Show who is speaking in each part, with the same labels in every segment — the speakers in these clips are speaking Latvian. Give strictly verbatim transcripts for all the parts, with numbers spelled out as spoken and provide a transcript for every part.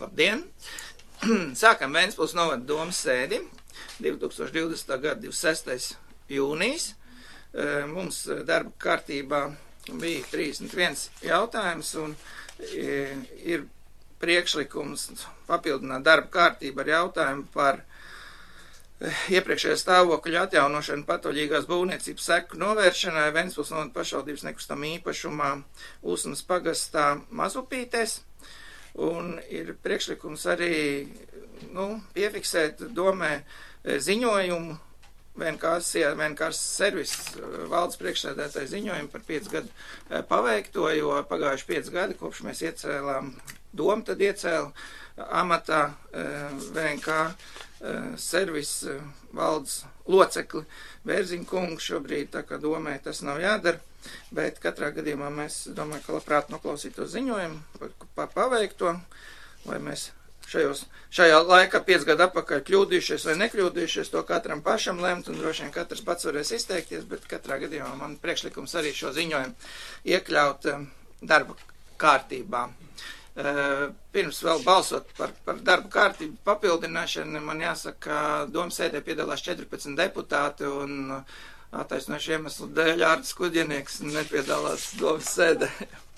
Speaker 1: Labdien! Sākam Ventspils novada domas sēdi divi tūkstoši divdesmitā gada divdesmit sestais jūnijas. Mums darba kārtībā bija trīsdesmit viens jautājums un ir priekšlikums papildināt darba kārtību ar jautājumu par iepriekšējā stāvokļa atjaunošanu patoļīgās būvniecības seku novēršanai Ventspils novada pašvaldības nekustamā īpašumā Usmas pagastā Mazupītēs. Un ir priekšlikums arī nu, piefiksēt domē ziņojumu, vienkārši servis valdes priekšsēdētāja ziņojumu par piecu gadu paveikto, jo pagājuši pieci gadi, kopš mēs iecēlām domu, tad iecēla amatā V N K servis valdes locekli Bērziņa kungu. Šobrīd tā kā domē tas nav jādara. Bet katrā gadījumā mēs domāju, ka labprāt noklausītu ziņojumu par, par paveikto, vai mēs šajos, šajā laikā piec gadu atpakaļ kļūdījušies vai nekļūdījušies, to katram pašam lemt, un droši vien katrs pats varēs izteikties, bet katrā gadījumā man priekšlikums arī šo ziņojumu iekļaut darba kārtībā. Pirms vēl balsot par, par darba kārtību papildināšanu, man jāsaka, ka domas sēdē piedalās četrpadsmit deputāti, un attaisnošu iemeslu dēļ Ārtis Kuģinieks nepiedalās domas sēdē.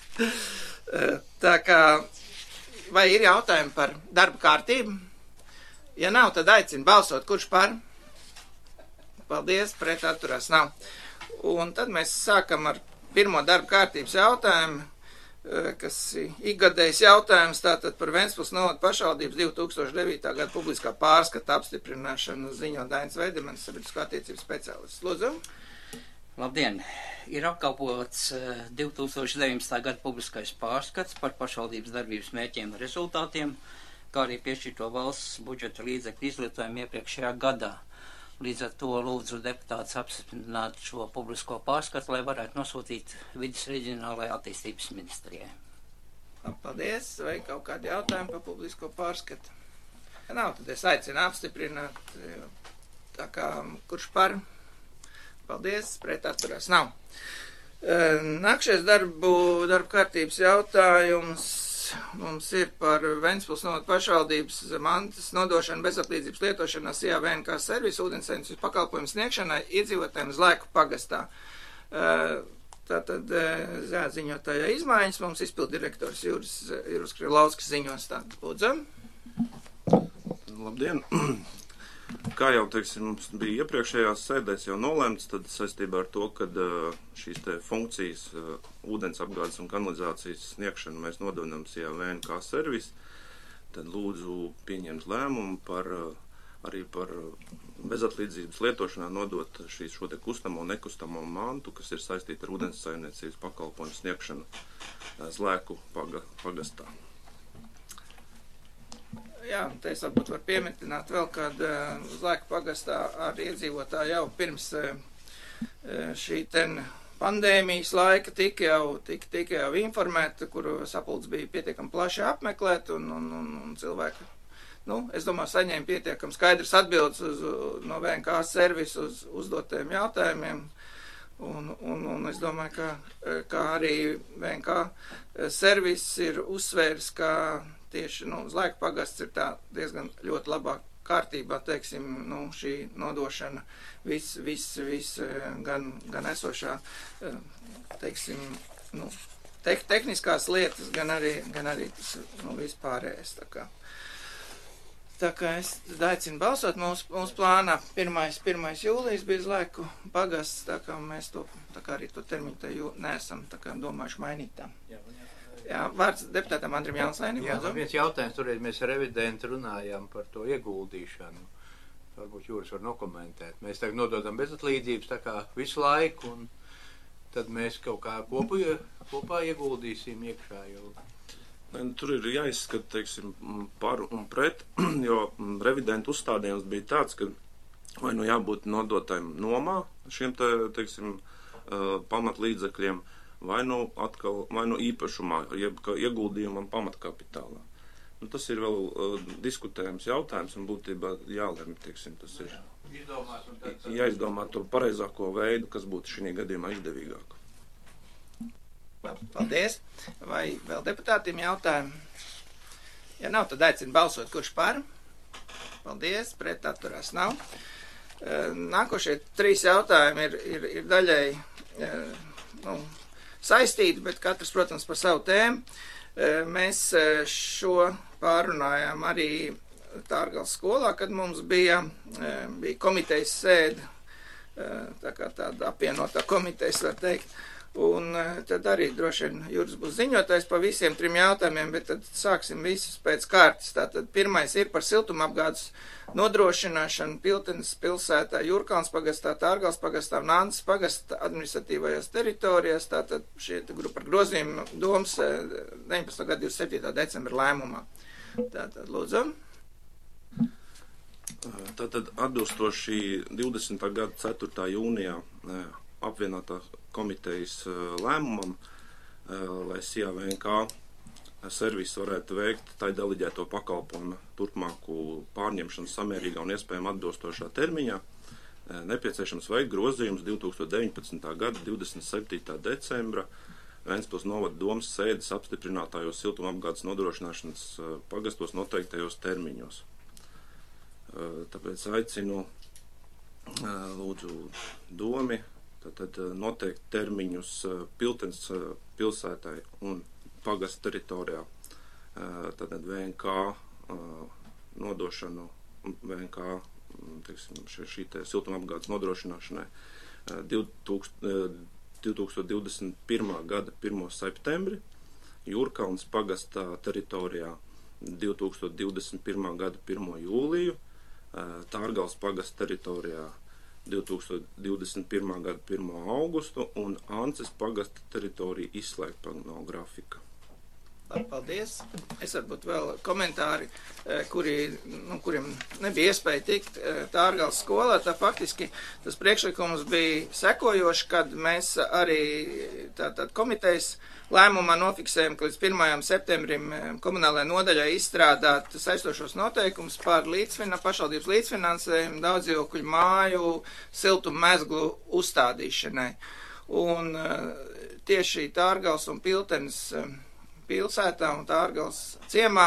Speaker 1: Tā kā, vai ir jautājumi par darba kārtību? Ja nav, tad aicinu balsot, kurš par? Paldies, pret atturās nav. Un tad mēs sākam ar pirmo darba kārtības jautājumu, kas ikgadējs jautājums tātad par Ventspils novada pašvaldības divi tūkstoši devītā gada publiskā pārskata apstiprināšanu, ziņo Dainis Veidemanis, sabiedrisko attiecību speciālists. Lūdzu.
Speaker 2: Labdien! Ir apkalpots divi tūkstoši deviņpadsmitā gada publiskais pārskats par pašvaldības darbības mērķiem un rezultātiem, kā arī piešķirto valsts budžeta līdzekļu izlietojumu iepriekšējā gadā. Līdz ar to lūdzu deputātus apstiprināt šo publisko pārskatu, lai varētu nosūtīt Vides reģionālajai attīstības ministrijai.
Speaker 1: Paldies! Vai kaut kādi jautājumi par publisko pārskatu? Ja nav, tad es aicinu apstiprināt. Tā kā kurš par? Paldies! Pret atturās nav. Nākšais darbu, darbu kārtības jautājums mums ir par Ventspils novada pašvaldības mantas nodošanu bezatlīdzības lietošanā S I A V N K servisu ūdensainicības pakalpojumu sniegšanai iedzīvotājiem Zlēku pagastā. Tātad ziņotājā izmaiņas mums izpildu direktors Juris, Juris Krilauskas ziņos. Tātad, lūdzu.
Speaker 3: Labdien! Kā jau, teiksim, mums bija iepriekšējās sēdēs jau nolēmts, tad saistībā ar to, kad šīs te funkcijas ūdens apgādes un kanalizācijas sniegšanu mēs nododam S I A V N K servis, tad lūdzu pieņemt lēmumu par, arī par bezatlīdzības lietošanā nodot šīs šo te kustamo un nekustamo mantu, kas ir saistīta ar ūdens saimniecības pakalpojumu sniegšanu Zlēku paga, pagastā.
Speaker 1: Jā, te es varbūt var piemetināt vēl, kad uh, Zlēku pagastā ar iedzīvotāju jau pirms uh, šī ten pandēmijas laika tika jau, tika, tika jau informēta, kuru sapulcs bija pietiekami plaši apmeklēt, un, un, un, un cilvēki, nu, es domāju, saņēma pietiekami skaidrs atbildes uz, no V N K servisu uz uzdotiem jautājumiem, un, un, un es domāju, ka, ka arī V N K servis ir uzsvērs, ka tieši, nu, Zlēku pagasts ir tā diezgan ļoti labā kārtībā, teiksim, nu, šī nodošana, viss, viss, viss, gan, gan esošā, teiksim, nu, te, tehniskās lietas, gan arī, gan arī tas, nu, vispārējais, tā kā. Tā kā es aicinu balsot, mūsu, mūsu plānā pirmais jūlijas bija Zlēku pagasts, tā kā mēs to, tā kā arī to termiņu te jū, neesam, tā kā domājuši mainīt tā. Jā, jā. Jā, vārds deputātam Andrim Jānsainim.
Speaker 4: Jā, viens jautājums, toreiz mēs revidenti runājām par to ieguldīšanu. Varbūt Jūras var nokomentēt. Mēs tagad nododam bezatlīdzības tā kā visu laiku, un tad mēs kaut kā kopu, kopā ieguldīsim iekšā jau.
Speaker 3: Tur ir jāizskata, teiksim, par un pret, jo revidentu uzstādījums bija tāds, ka vai nu jābūt nodotājiem nomā šiem, te, teiksim, pamatlīdzekļiem, vai nu atkal, vai nu īpašumā, jeb ieguldījumam pamatkapitālā. Nu, tas ir vēl uh, diskutējams jautājums, un būtībā jālēm, teiksim, tas ir jāizdomā to pareizāko veidu, kas būtu šī gadījumā izdevīgāk.
Speaker 1: Paldies. Vai vēl deputātiem jautājumi? Ja nav, tad aicinu balsot, kurš par. Paldies, pret atturās nav. Nākošie trīs jautājumi ir, ir, ir daļai nu, saistīti, bet katrs, protams, par savu tēmu. Mēs šo pārunājām arī Tārgales skolā, kad mums bija, bija komitejas sēde, tā kā tāda apvienotā komitejas, var teikt. Un tad arī droši vien Juris būs ziņotājs pa visiem trim jautājumiem, bet tad sāksim visus pēc kārtas. Tātad pirmais ir par siltumapgādes nodrošināšanu Piltenes pilsētā, Jūrkalns pagastā, Tārgales pagastā un Antas pagastā administratīvajās teritorijās. Tātad šie grupa par grozījumu domas deviņpadsmitā gada divdesmit septītā decembra lēmumā. Tātad lūdzu.
Speaker 3: Tātad atbilstoši divdesmitā gada ceturtā jūnijā apvienotā komitejas lēmumam, lai S I A V N K servis varētu veikt tai deleģēto pakalpojumu turpmāku pārņemšanu samērīgā un iespējami atbilstošā termiņā, nepieciešams veikt grozījums divi tūkstoši deviņpadsmitā gada divdesmit septītā decembra Ventspils novada domas sēdes apstiprinātājos siltumapgādes nodrošināšanas pagastos noteiktajos termiņos. Tāpēc aicinu lūdzu domi tad noteikt termiņus Piltenes pilsētai un pagasta teritorijā, tad V N K nodošanu, V N K, teiksim, šī te siltumapgādes nodrošināšanai divi tūkstoši divdesmit pirmā gada pirmo septembri, Jūrkalns pagasta teritorijā divi tūkstoši divdesmit pirmā gada pirmo jūliju, Tārgales pagasta teritorijā divi tūkstoši divdesmit pirmā gada pirmo augustu un Ances pagasta teritorija izslēgta no grafika.
Speaker 1: Paldies. Es varbūt vēl komentāri, kuri, nu, kuriem nebija iespēja tikt Tārgales skolā. Tā faktiski tas priekšlikums bija sekojoši, kad mēs arī tātad komitejas lēmumā nofiksējam, ka līdz pirmajam septembrim komunālajai nodaļai izstrādāt saistošos noteikumus par līdzfina, pašvaldības līdzfinansējumu daudzdzīvokļu māju siltumu mezglu uzstādīšanai. Un tieši Tārgales un Piltenes pilsētā un Tārgales ciemā,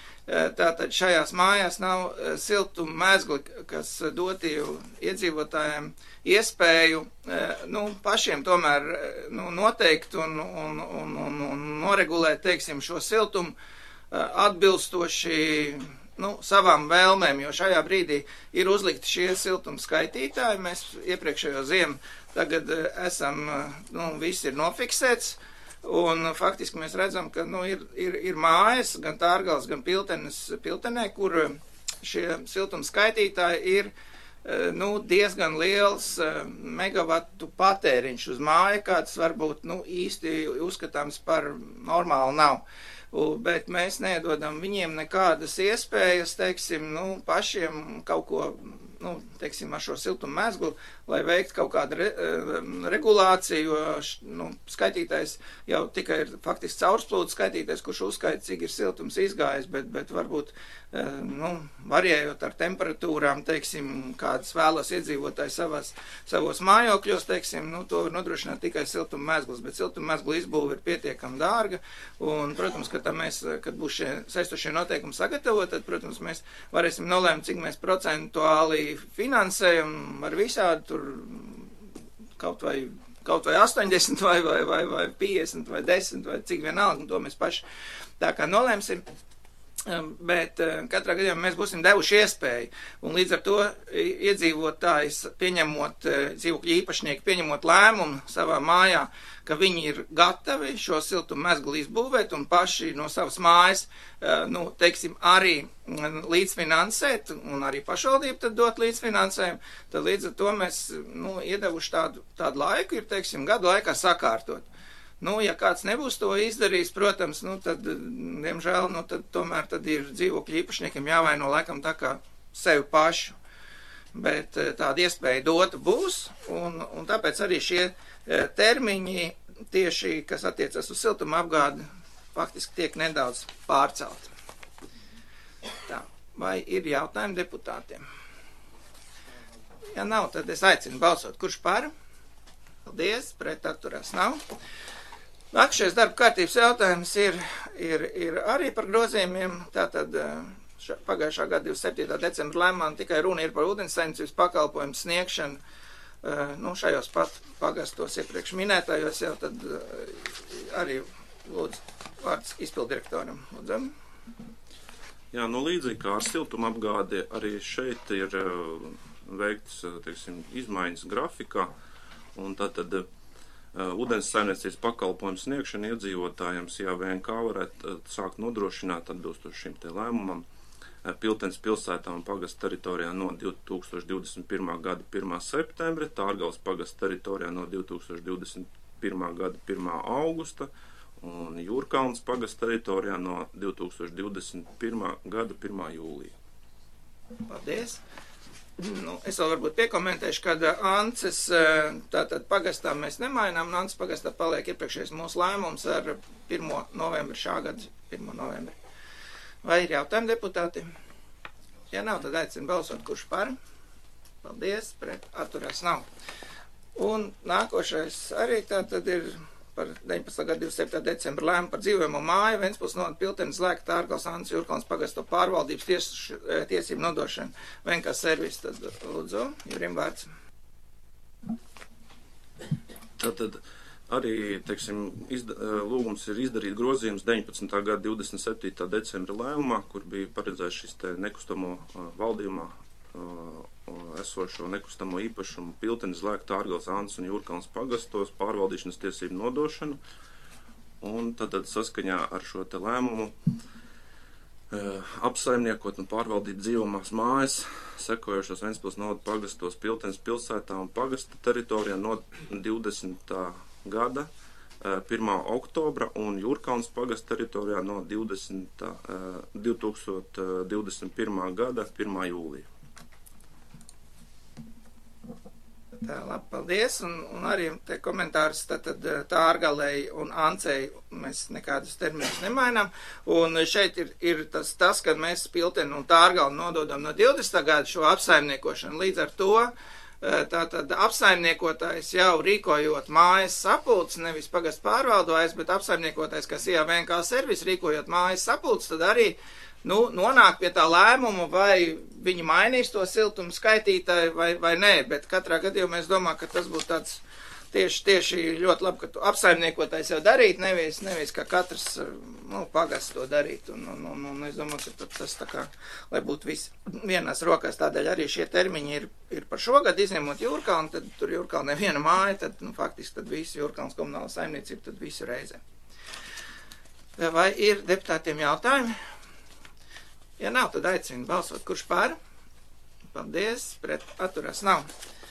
Speaker 1: tātad šajās mājās nav siltuma mezgli, kas dotīju iedzīvotājiem iespēju, nu, pašiem tomēr, nu, noteikt un, un, un, un, un noregulēt, teiksim, šo siltumu atbilstoši, nu, savām vēlmēm, jo šajā brīdī ir uzlikti šie siltuma skaitītāji. Mēs iepriekšējo ziemu tagad esam, nu, viss ir nofiksēts. Un faktiski mēs redzam, ka nu, ir, ir, ir mājas, gan Tārgales, gan Piltenes, Piltenē, kur šie siltuma skaitītāji ir nu, diezgan liels megavatu patēriņš uz māju, kāds varbūt nu, īsti uzskatāms par normāli nav. Bet mēs nedodam viņiem nekādas iespējas, teiksim, nu, pašiem kaut ko, nu, teiksim, ar šo siltumu mezglu, lai veiktu kaut kādu re, regulāciju, jo nu, skaitītājs jau tikai ir faktiski caurspļūdu skaitītājs, kurš uzskaita, cik ir siltums izgājis, bet, bet varbūt, nu, varējot ar temperatūrām, teiksim, kādas vēlas iedzīvotāji savās, savos mājokļos, teiksim, nu, to var nodrošināt tikai siltuma mezgls, bet siltuma mezglu izbūve ir pietiekami dārga, un, protams, ka tā mēs, kad būs šie saistošie noteikumi sagatavot, tad, protams, mēs varēsim nolēmt, cik mēs procentuāli finansējam ar visādi tur kaut vai, kaut vai astoņdesmit vai, vai, vai, vai piecdesmit vai desmit vai cik vienalga, un to mēs paši tā kā nolēmsim. Bet katrā gadījumā mēs būsim devuši iespēju, un līdz ar to iedzīvotājs pieņemot, dzīvokļu īpašnieki pieņemot lēmumu savā mājā, ka viņi ir gatavi šo siltumu mezglu izbūvēt un paši no savas mājas, nu, teiksim, arī līdzfinansēt, un arī pašvaldība tad dot līdzfinansējumu, tad līdz ar to mēs, nu, iedevuši tādu, tādu laiku, ir, teiksim, gadu laikā sakārtot. Nu, ja kāds nebūs to izdarījis, protams, nu, tad, diemžēl, nu, tad tomēr tad ir dzīvokļu īpašniekiem jāvaino laikam tā kā sevi pašu. Bet tāda iespēja dota būs, un, un tāpēc arī šie termiņi tieši, kas attiecas uz siltuma apgādi, faktiski tiek nedaudz pārcelti. Tā, vai ir jautājumi deputātiem? Ja nav, tad es aicinu balsot. Kurš par? Paldies, pret atturās nav. Nākamais darba kārtības jautājums ir, ir, ir arī par grozījumiem. Tātad ša, pagājušā gada divdesmit septītā decembra lēmumā tikai runa ir par ūdenssaimniecības pakalpojumu sniegšanu. Uh, nu, šajos pat pagastos iepriekš minētājos jau tad uh, arī lūdzu vārds izpildirektoram. Lūdzam.
Speaker 3: Jā, nu līdzīgi kā ar siltumapgādi, arī šeit ir uh, veikts, teiksim, izmaiņas grafikā, un tātad uh, ūdenssaimniecības pakalpojumu sniegšana iedzīvotājiem C A V N K varētu uh, sākt nodrošināt atbilstoši šim te lēmumam Piltenes pilsētā un pagasta teritorijā no divi tūkstoši divdesmit pirmā gada pirmā septembra, Tārgales pagasta teritorijā no divi tūkstoši divdesmit pirmā gada pirmā augusta un Jūrkalns pagasta teritorijā no divi tūkstoši divdesmit pirmā gada pirmā jūlija.
Speaker 1: Paldies! Nu, es vēl varbūt piekomentēšu, kad Ances, tātad pagastā mēs nemainām, un Ances pagastā paliek iepriekšējais mūsu lēmums ar pirmo novembri šā gada pirmo novembri. Vai ir jautājumi deputāti? Ja nav, tad aicinu balsot, kurš par. Paldies, pret atturās nav. Un nākošais arī tā tad ir par deviņpadsmitā gada divdesmit septītā decembra lēmumu par dzīvojamo māju Ventspils novada Piltenes Lēka Tārgales Ances Jūrkalns pagasto pārvaldības ties, tiesību nodošanu V N K servis. Tad lūdzu, Jurim vārds.
Speaker 3: Tātad arī, teiksim, izda, lūgums ir izdarīt grozījums deviņpadsmitā gada divdesmit septītā decembra lēmumā, kur bija paredzēts šis te nekustamo uh, valdījumā uh, esošo nekustamo īpašumu Piltenes Lēka Tārgales Ances un Jūrkalns pagastos pārvaldīšanas tiesību nodošanu. Un tad saskaņā ar šo te lēmumu uh, apsaimniekot un pārvaldīt dzīvomās mājas, sekojošos Ventspils novada pagastos Piltenes pilsētā un pagasta teritorijā no divdesmitā gada pirmā oktobra un Jūrkalns pagasta teritorijā no divdesmit, divi tūkstoši divdesmit pirmā gada pirmā jūlija.
Speaker 1: Tā, labi, paldies, un, un arī te komentārus tātad Tārgalei un Ancei mēs nekādus terminus nemainām, un šeit ir, ir tas, tas, kad mēs Pilteni un Tārgali nododam no divdesmitā gada šo apsaimniekošanu, līdz ar to tātad apsaimniekotājs jau rīkojot mājas sapulces, nevis pagastu pārvaldājs, bet apsaimniekotājs, kas C A V N K servis rīkojot mājas sapulces, tad arī nu, nonāk pie tā lēmuma, vai viņi mainīs to siltumu skaitītāju vai, vai nē, bet katrā gadījumā es domāju, ka tas būtu tāds tieši, tieši ļoti labi, ka tu apsaimniekotājs jau darīt, nevis, nevis ka katrs nu, pagasts to darīt, un, un, un, un es domāju, ka tas tā kā, lai būtu viss vienās rokās, tādēļ arī šie termiņi ir, ir par šogad, izņemot Jūrkalnu, tad tur Jūrkalnē viena māja, tad, nu, faktiski tad visu Jūrkalnas komunāla saimniecība, tad visu reizē. Vai ir deputātiem jautājumi? Ja nav, tad aicinu balsot, kurš pār? Paldies, pret atturās nav.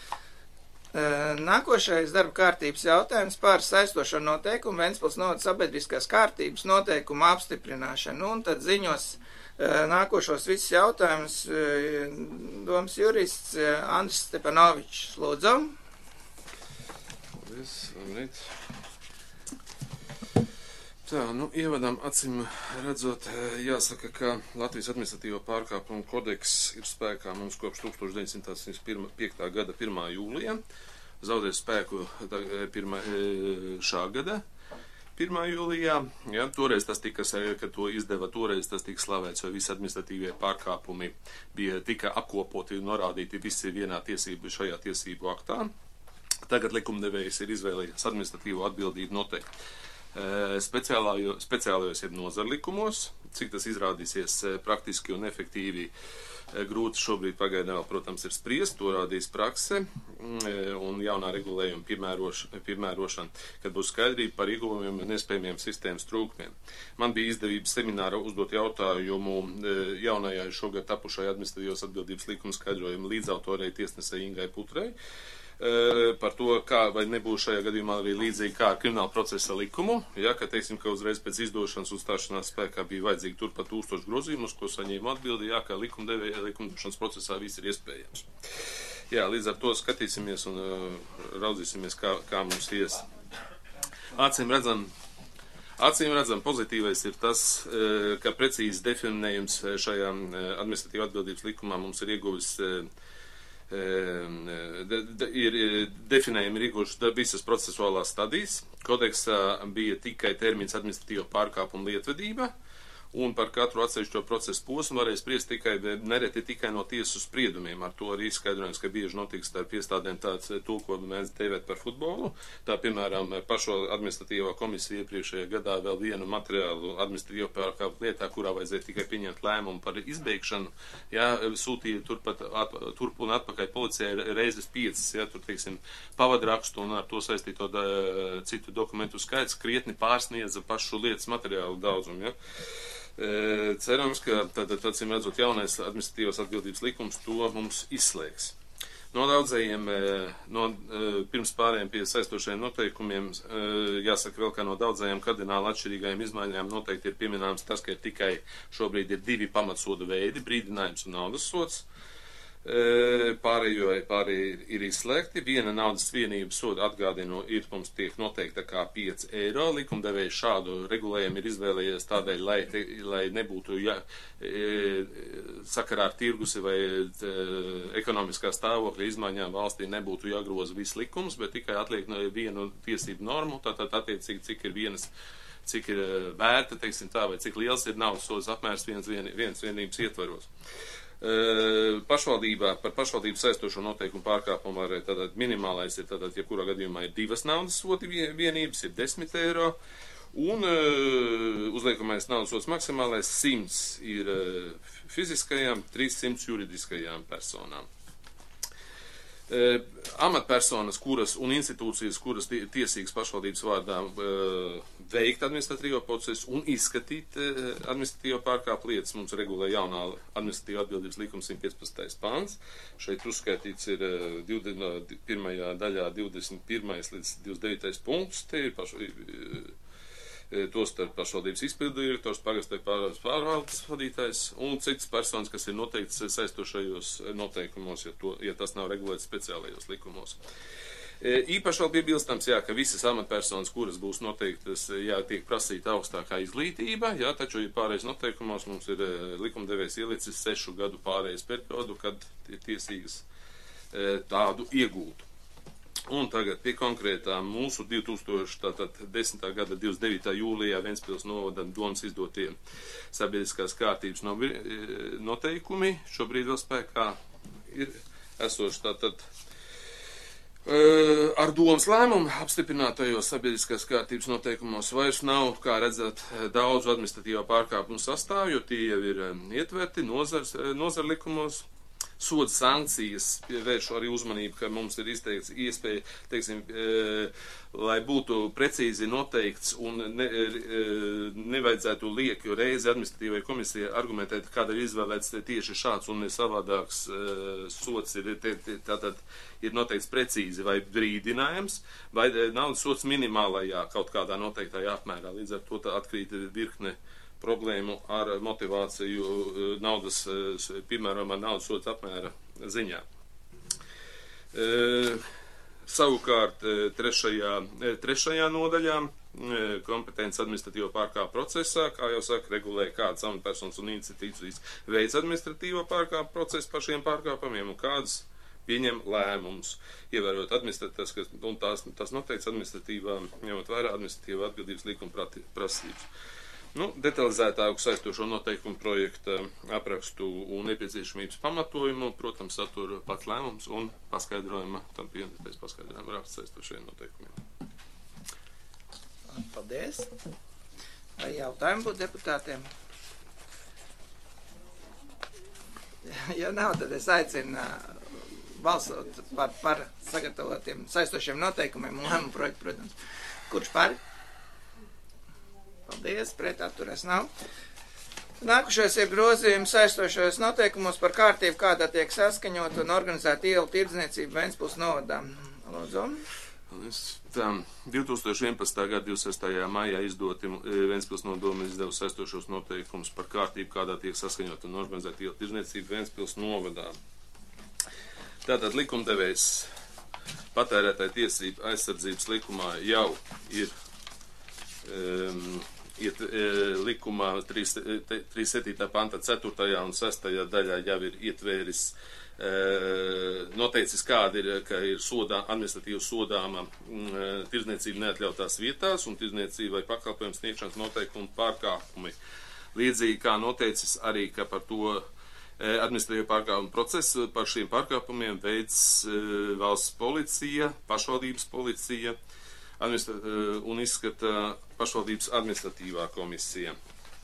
Speaker 1: Nākošais darba kārtības jautājums par saistošo noteikumu Ventspils novada sabiedriskās kārtības noteikumu apstiprināšanu. Un tad ziņos nākošos visus jautājumus domas jurists Andris Stepanovičs. Lūdzu.
Speaker 5: Paldies, labrīt. Tā, nu, ievadām acīm redzot, jāsaka, ka Latvijas administratīvo pārkāpumu kodeks ir spēkā mums kopš tūkstoš deviņsimt astoņdesmit piekta gada pirmā jūlijā, zaudēs spēku pirmā, šā gada pirmā jūlijā. Ja, toreiz tas tika, kad to izdeva, toreiz tas tika slavēts, jo visi administratīvie pārkāpumi bija tika apkopoti un norādīti visi vienā tiesību, šajā tiesību aktā. Tagad likumdevējs ir izvēlējies administratīvo atbildību noteikti speciālajos jeb nozarlikumos, cik tas izrādīsies praktiski un efektīvi, grūti šobrīd pagaidām vēl, protams, ir spriest, to rādīs prakse un jaunā regulējuma piemērošana, kad būs skaidrība par ieguvumiem un iespējamiem sistēmas trūkumiem. Man bija izdevības seminārā uzdot jautājumu jaunajai šogad tapušai administratīvos atbildības likuma skaidrojumu līdzautorei tiesnesei Ingai Putrei, par to, kā vai nebūs šajā gadījumā arī līdzīgi kā ar krimināla procesa likumu, ja, ka, teiksim, ka uzreiz pēc izdošanas uzstāšanās spēkā bija vajadzīgi turpat tūkstoši grozījumus, ko saņēma atbildi, jā, ka likumdevēja likumdošanas procesā viss ir iespējams. Jā, līdz ar to skatīsimies un uh, raudzīsimies, kā, kā mums ies. Acīm redzam, acīm redzam, pozitīvais ir tas, uh, ka precīzi definējums šajā uh, administratīva atbildības likumā mums ir ieguvis uh, de, de, ir definējumi ir ieguvuši visas procesuālās stadijas. Kodeksā bija tikai termins administratīva pārkāpuma lietvedība, un par katru atsevišķo procesu posmu varēja spriest tikai, nereti tikai no tiesas spriedumiem. Ar to arī izskaidrojums, ka bieži notiek starp iestādēm tāds to, ko mēs dēvēt par futbolu. Tā, piemēram, pašo administratīvā komisija iepriekšējā gadā vēl vienu materiālu administratīvo pārkāpumu lietā, kurā vajadzēja tikai pieņemt lēmumu par izbeigšanu, jā, sūtīja turpat, at, turp un atpakaļ policijai reizes piecas, jā, tur, teiksim, pavadrakstu un ar to saistīto da, citu dokumentu skaits krietni pārsniedza pašu lietas materiālu daudzumu, jā. E, cerams, ka tad, acīm redzot, jaunais administratīvās atbildības likums to mums izslēgs. No daudzajiem, no, pirms pārējiem pie saistošajiem noteikumiem, jāsaka vēl, ka no daudzajiem kardināli atšķirīgajiem izmaiņām noteikti ir pieminēms tas, ka ir tikai šobrīd ir divi pamatsoda veidi, brīdinājums un naudas sods. Pārējo pārējie ir izslēgti. Viena naudas vienība soda atgādinu ir mums tiek noteikta kā pieci eiro. Likumdevējs šādu regulējumu ir izvēlējies tādēļ, lai, te, lai nebūtu ja, sakarā ar tirgusi vai te, ekonomiskā stāvokļa izmaiņām valstī nebūtu jāgroza viss likums, bet tikai atliek no vienu tiesību normu, tātad attiecīgi, cik ir vienas, cik ir vērta, teiksim tā, vai cik liels ir naudas sodas apmērs viens, vien, viens vienības ietvaros. Pašvaldībā par pašvaldību saistošo noteikumu pārkāpumu var tātad minimālais ir tātad, ja kurā gadījumā ir divas naudas sodi vienības, ir desmit eiro, un uzliekamais naudas sods maksimālais simts ir fiziskajām, trīssimts juridiskajām personām. Amatpersonas, kuras un institūcijas, kuras tiesīgas pašvaldības vārdā veikt administratīvo procesu un izskatīt administratīvo pārkāpu lietas, mums regulē jaunā administratīva atbildības likuma simt piecpadsmitais pāns. Šeit uzskaitīts ir pirmajā daļā divdesmit pirmais līdz divdesmit devītais punkts. Te ir paš, tos starp pašvaldības izpildu direktors, pagasta pārvaldes vadītājs un citas personas, kas ir noteikts saistošajos noteikumos, ja, to, ja tas nav regulēts speciālajos likumos. Īpaši vēl piebilstams, jā, ka visas amatpersonas, kuras būs noteiktas, jā, tiek prasīta augstākā izglītība, jā, taču ja pārējais noteikumos mums ir likumdevējs ielicis sešu gadu pārējais periodu, kad ir tiesīgas tādu iegūtu. Un tagad pie konkrētām mūsu divi tūkstoši desmitā gada divdesmit devītā jūlijā Ventspils novada domas izdotie sabiedriskās kārtības noteikumi. Šobrīd vēl spēkā ir esoši tātad ar domas lēmumu apstiprinātajos sabiedriskās kārtības noteikumos vairs nav, kā redzat, daudz administratīvā pārkāpumu sastāvu, jo tie jau ir ietverti nozars, nozar likumos. Soda sankcijas pievērš arī uzmanību, ka mums ir izteikts iespēja, teiksim, e, lai būtu precīzi noteikts un ne, e, nevajadzētu lieku reizi administratīvai komisijai argumentēt, kāda ir izvēlēts tieši šāds un savādāks e, sods ir, te, te, tātad ir noteikts precīzi vai brīdinājums, vai naudas sods minimālajā kaut kādā noteiktajā apmērā. Līdz ar to atkrīt virkne problēmu ar motivāciju naudas, piemēram, ar naudas sodu apmēra ziņā. E, savukārt, trešajā, trešajā nodaļā kompetences administratīvo pārkāpu procesā, kā jau saka, regulē kādas amatpersonas un institūcijas veids administratīvo pārkāpu procesu par šiem pārkāpumiem un kādas pieņem lēmumus, ievērot administratīvas, un tās, tās noteikts administratīvā, ņemot vērā administratīvā atbildības likuma prasības. Nu, detalizētāku saistošo noteikumu projekta aprakstu un nepieciešamības pamatojumu, protams, satura pats lēmums un paskaidrojuma, tam pieņemtais paskaidrojuma raksts saistošajiem noteikumiem.
Speaker 1: Paldies. Vai jautājumi būtu deputātiem? Ja nav, tad es aicinu balsot par, par sagatavotiem saistošiem noteikumiem un lēmumu projektu, protams. Kurš par? Paldies, pret atturēs nav. Nākušais ir grozījums saistošajos noteikumos par kārtību, kādā tiek saskaņot un organizēt ielu tirdzniecību Ventspils novadā. Lūdzu.
Speaker 5: Tā, divi tūkstoši vienpadsmitā gada divdesmit sestajā maijā izdoti Ventspils nodoma izdeva saistošos noteikumus par kārtību, kādā tiek saskaņot un organizēt ielu tirdzniecību Ventspils novadā. Tātad likumdevējs patērētāju tiesību aizsardzības likumā jau ir um, iet, e, likumā trīsdesmit septītā panta ceturtajā un sestajā daļā jau ir ietvēris, e, noteicis, kāda ir, ka ir sodā, administratīva sodāma e, tirdzniecība neatļautās vietās un tirdzniecība vai pakalpojumu sniegšanas noteikumu pārkāpumi. Līdzīgi kā noteicis arī, ka par to e, administratīvo pārkāpumu procesu par šiem pārkāpumiem veids e, valsts policija, pašvaldības policija, un izskata pašvaldības administratīvā komisija.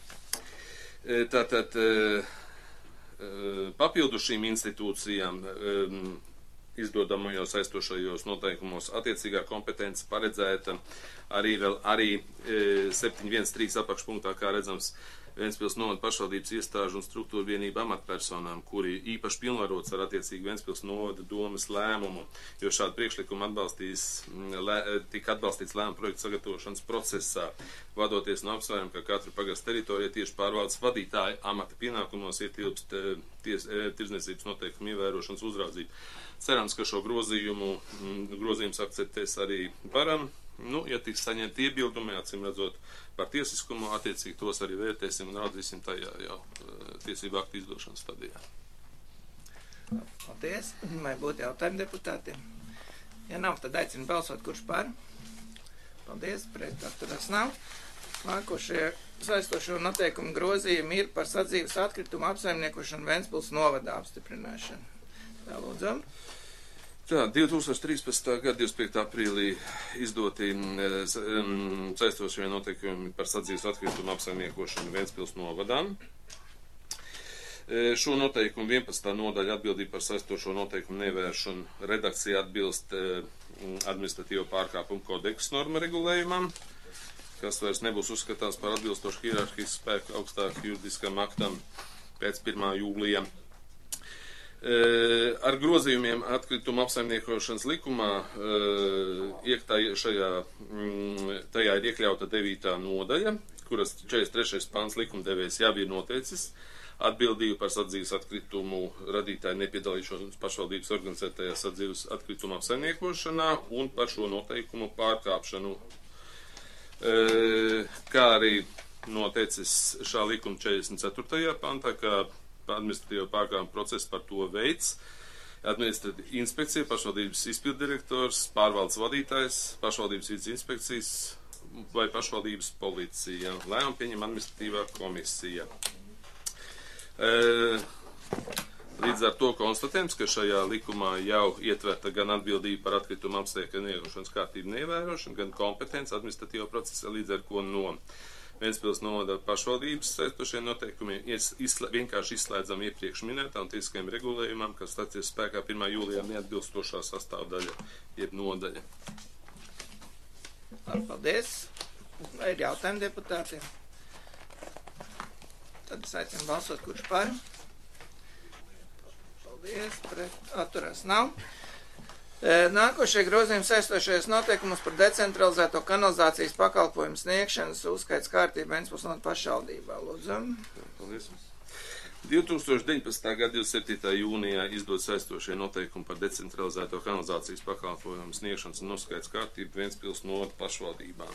Speaker 5: Tātad papildu šīm institūcijām izdodamajos aizstošajos noteikumos attiecīgā kompetence paredzēta arī vēl arī septiņi viens trīs apakšpunktā, kā redzams, Ventspils novada pašvaldības iestāžu un struktūru vienību amatpersonām, kuri īpaši pilnvarots ar attiecīgi Ventspils novada domas lēmumu, jo šādu priekšlikumu atbalstīs, lē, tika atbalstīts lēmumu projektu sagatavošanas procesā, vadoties no apsvēruma, ka katra pagasta teritorija tieši pārvaldes vadītāja amata pienākumos ietilpst ties, tirdzniecības noteikumu ievērošanas uzraudzību. Cerams, ka šo grozījumu, grozījums akceptēs arī param. Nu, ja tiks saņemti iebildumi, acīm redzot par tiesiskumu, attiecīgi tos arī vērtēsim un raudzīsim tajā jau tiesību aktu izdošanas stadijā.
Speaker 1: Paldies. Vai būtu jautājumi deputātiem? Ja nav, tad aicinu balsot, kurš par. Paldies, pret atturās nav. Nākošie saistošo noteikumu grozījumi ir par sadzīves atkritumu apsaimniekošanu Ventspils novadā apstiprināšanu. Tā lūdzam.
Speaker 5: Tā, divi tūkstoši trīspadsmitā gada divdesmit piektajā aprīlī izdoti um, saistošie noteikumi par sadzīves atkritumu apsaimniekošanu Ventspils novadām. E, šo noteikumu vienpadsmitā nodaļa atbildība par saistošo noteikumu nevēršanu redakcija atbilst e, administratīvo pārkāpumu kodeksa norma regulējumam, kas vairs nebūs uzskatāms par atbilstošu hierarhijas spēku augstāku juridiskam aktam pēc pirmā jūlija. Ar grozījumiem atkrituma apsaimniekošanas likumā iektā šajā, tajā ir iekļauta devītā nodaļa, kuras četrdesmit trešais pants likumdevējs jau ir noteicis atbildību par sadzīves atkritumu radītāju nepiedalīšanos pašvaldības organizētajā sadzīves atkrituma apsaimniekošanā un par šo noteikumu pārkāpšanu, kā arī noteicis šā likuma četrdesmit ceturtajā pantā, ka administratīvo pārkāpumu procesu par to veids, administratīva inspekcija, pašvaldības izpilddirektors, pārvaldes vadītājs, pašvaldības vides inspekcijas vai pašvaldības policija. Lēmumu pieņem administratīvā komisija. Līdz ar to konstatējums, ka šajā likumā jau ietverta gan atbildība par atkritumu apsaimniekošanas kārtību neievērošanu, gan kompetence administratīvā procesa, līdz ar ko no Ventspils novada pašvaldības saistošiem noteikumiem izslē, vienkārši izslēdzam iepriekš minētām tiesiskajiem regulējumam, kas stāsies spēkā pirmā jūlijā neatbilstošā sastāvdaļa, jeb nodaļa.
Speaker 1: Paldies. Vai ir jautājumi deputātiem? Tad es aicinu balsot, kurš par. Paldies. Pret atturās nav. Nākošie grozījumi saistošajos noteikumus par decentralizēto kanalizācijas pakalpojumu sniegšanas uzskaits kārtību Ventspils novada pašvaldībā. Lūdzam.
Speaker 5: Paldies. divi tūkstoši deviņpadsmitā gada divdesmit septītā jūnijā izdot saistošie noteikumi par decentralizēto kanalizācijas pakalpojumu sniegšanas un uzskaits kārtību Ventspils novada pašvaldībām.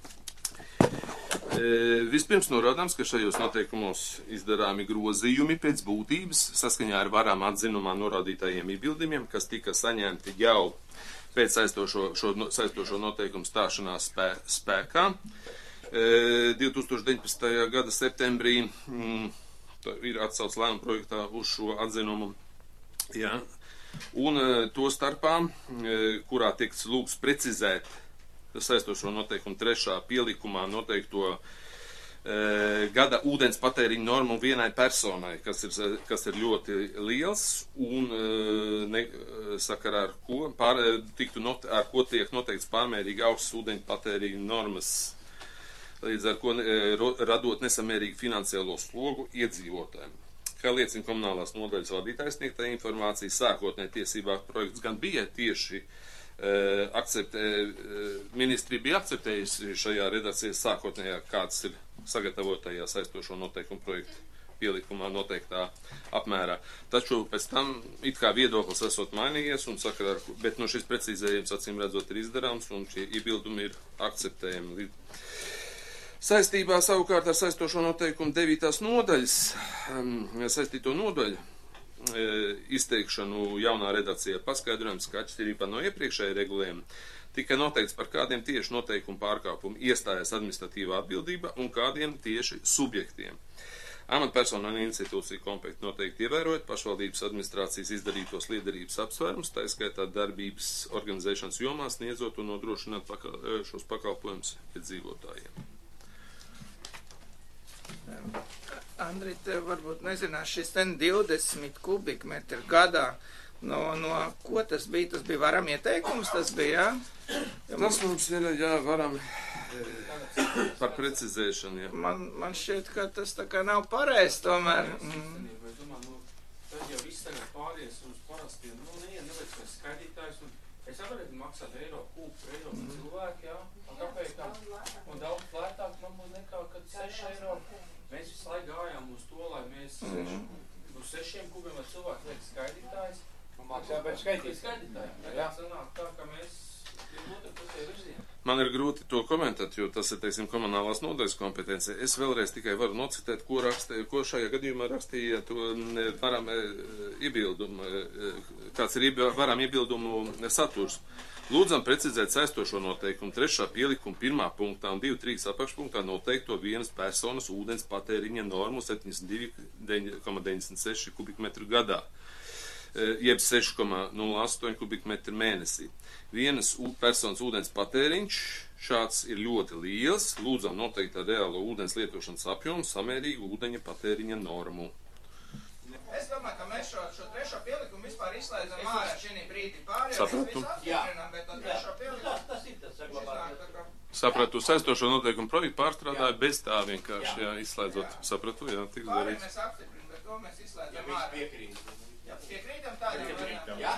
Speaker 5: E, vispirms norādāms, ka šajos noteikumos izdarāmi grozījumi pēc būtības saskaņā ar varam atzinumā norādītajiem iebildumiem, kas tika saņemti jau pēc saistošo, šo, saistošo noteikumu stāšanās spē, spēkā. E, divi tūkstoši deviņpadsmitā gada septembrī mm, ir atsauts lēmuma projektā uz šo atzinumu. Ja. Un e, to starpā, e, kurā tiek lūgts precizēt saistošo noteikumu trešā pielikumā noteikto e, gada ūdens patēriņu normu vienai personai, kas ir, kas ir ļoti liels un e, ne, sakarā ar ko, pār, tiktu not, ar ko tiek noteikts pārmērīgi augsts ūdeņu patēriņu normas, līdz ar ko e, radot nesamērīgi finansiālo slogu iedzīvotājiem. Kā liecina komunālās nodaļas vadītājs sniegtā informācija, sākotnē tiesībā projekts gan bija tieši Uh, akceptē, uh, ministri bija akceptējusi šajā redakcijā sākotnējā, kāds ir sagatavotajā saistošo noteikumu projektu pielikumā noteiktā apmērā. Taču pēc tam it kā viedoklis esot mainījies, un sakarā, bet no šis precīzējums acīm redzot ir izdarāms, un šie iebildumi ir akceptējami. Saistībā savukārt ar saistošo noteikumu devītās nodaļas, saistīto nodaļu izteikšanu jaunā redakcijā paskaidrojums, ka atšķirībā no iepriekšēja regulējuma tika noteikts, par kādiem tieši noteikumu pārkāpumu iestājas administratīvā atbildība un kādiem tieši subjektiem. Amatpersonu un institūciju kompekti noteikti ievērojot pašvaldības administrācijas izdarītos liederības apsvērums, tā izskaitā darbības organizēšanas jomā sniedzot un nodrošināt pakal, šos pakalpojumus iedzīvotājiem.
Speaker 1: Andri, tev varbūt nezinās, šis ten divdesmit kubikmetri gadā, no, no ko tas bija? Tas bija varam ieteikums, tas bija, jā?
Speaker 5: Ja tas mums ir, jā, varam par precizēšanu, jā.
Speaker 1: Man, man šķiet, ka tas tā kā nav pareizi tomēr. Mm.
Speaker 6: Es domāju, nu, tad jau viss tagad pāries uz parastiem, nu, neien, neveic mēs skaidītājs, un es nevarētu maksāt eiro kūpu, eiro mm. cilvēku, jā, un kāpēc tā, un daudz lētāk man būtu nekā, kad seši eiro. Mēs visu laiku gājām uz to, lai mēs mm. uz sešiem kubiem ar cilvēku liek skaidītājs.
Speaker 4: Un maksā pēc skaidītājiem.
Speaker 6: Skaidītājiem. Jā, sanāk tā, ka mēs ir otru pusē virzienu.
Speaker 5: Man ir grūti to komentēt, jo tas ir, teiksim, komunālās nodaļas kompetence. Es vēlreiz tikai varu nocitēt, ko, rakstē, ko šajā gadījumā rakstīja to varam iebildumu, kāds ir varam iebildumu saturs. Lūdzam precizēt saistošo noteikumu trešā pielikuma pirmā punktā un divi trīs apakšpunktā noteikto vienas personas ūdens patēriņa normu septiņdesmit divi komā deviņdesmit seši kubikmetru gadā, jeb seši komā nulle astoņi kubikmetri mēnesī. Vienas personas ūdens patēriņš šāds ir ļoti liels. Lūdzam noteikt ar reālo ūdens lietošanas apjomu samērīgu ūdeņa patēriņa normu.
Speaker 1: Es domāju, ka mēs šo, šo trešo pielikumu vispār izslēdzam ārā šī brīdī. Pārējās
Speaker 5: Sapratu.
Speaker 1: mēs apstiprinām, bet to trešo pielikumu.
Speaker 4: Tas ir tas saglabāt.
Speaker 5: Sapratu, saistošo noteikumu projektu pārstrādāja bez tā vienkārši, jā, izslēdzot. Sapratu, jā, tiks
Speaker 1: Pārējās
Speaker 5: darīts.
Speaker 1: mēs apstiprinām, bet to mēs
Speaker 4: Ja
Speaker 1: izslēdzam
Speaker 4: viss
Speaker 1: ārā.
Speaker 4: piekrīt.
Speaker 1: Piekrītam tādiem variantiem?
Speaker 4: Jā?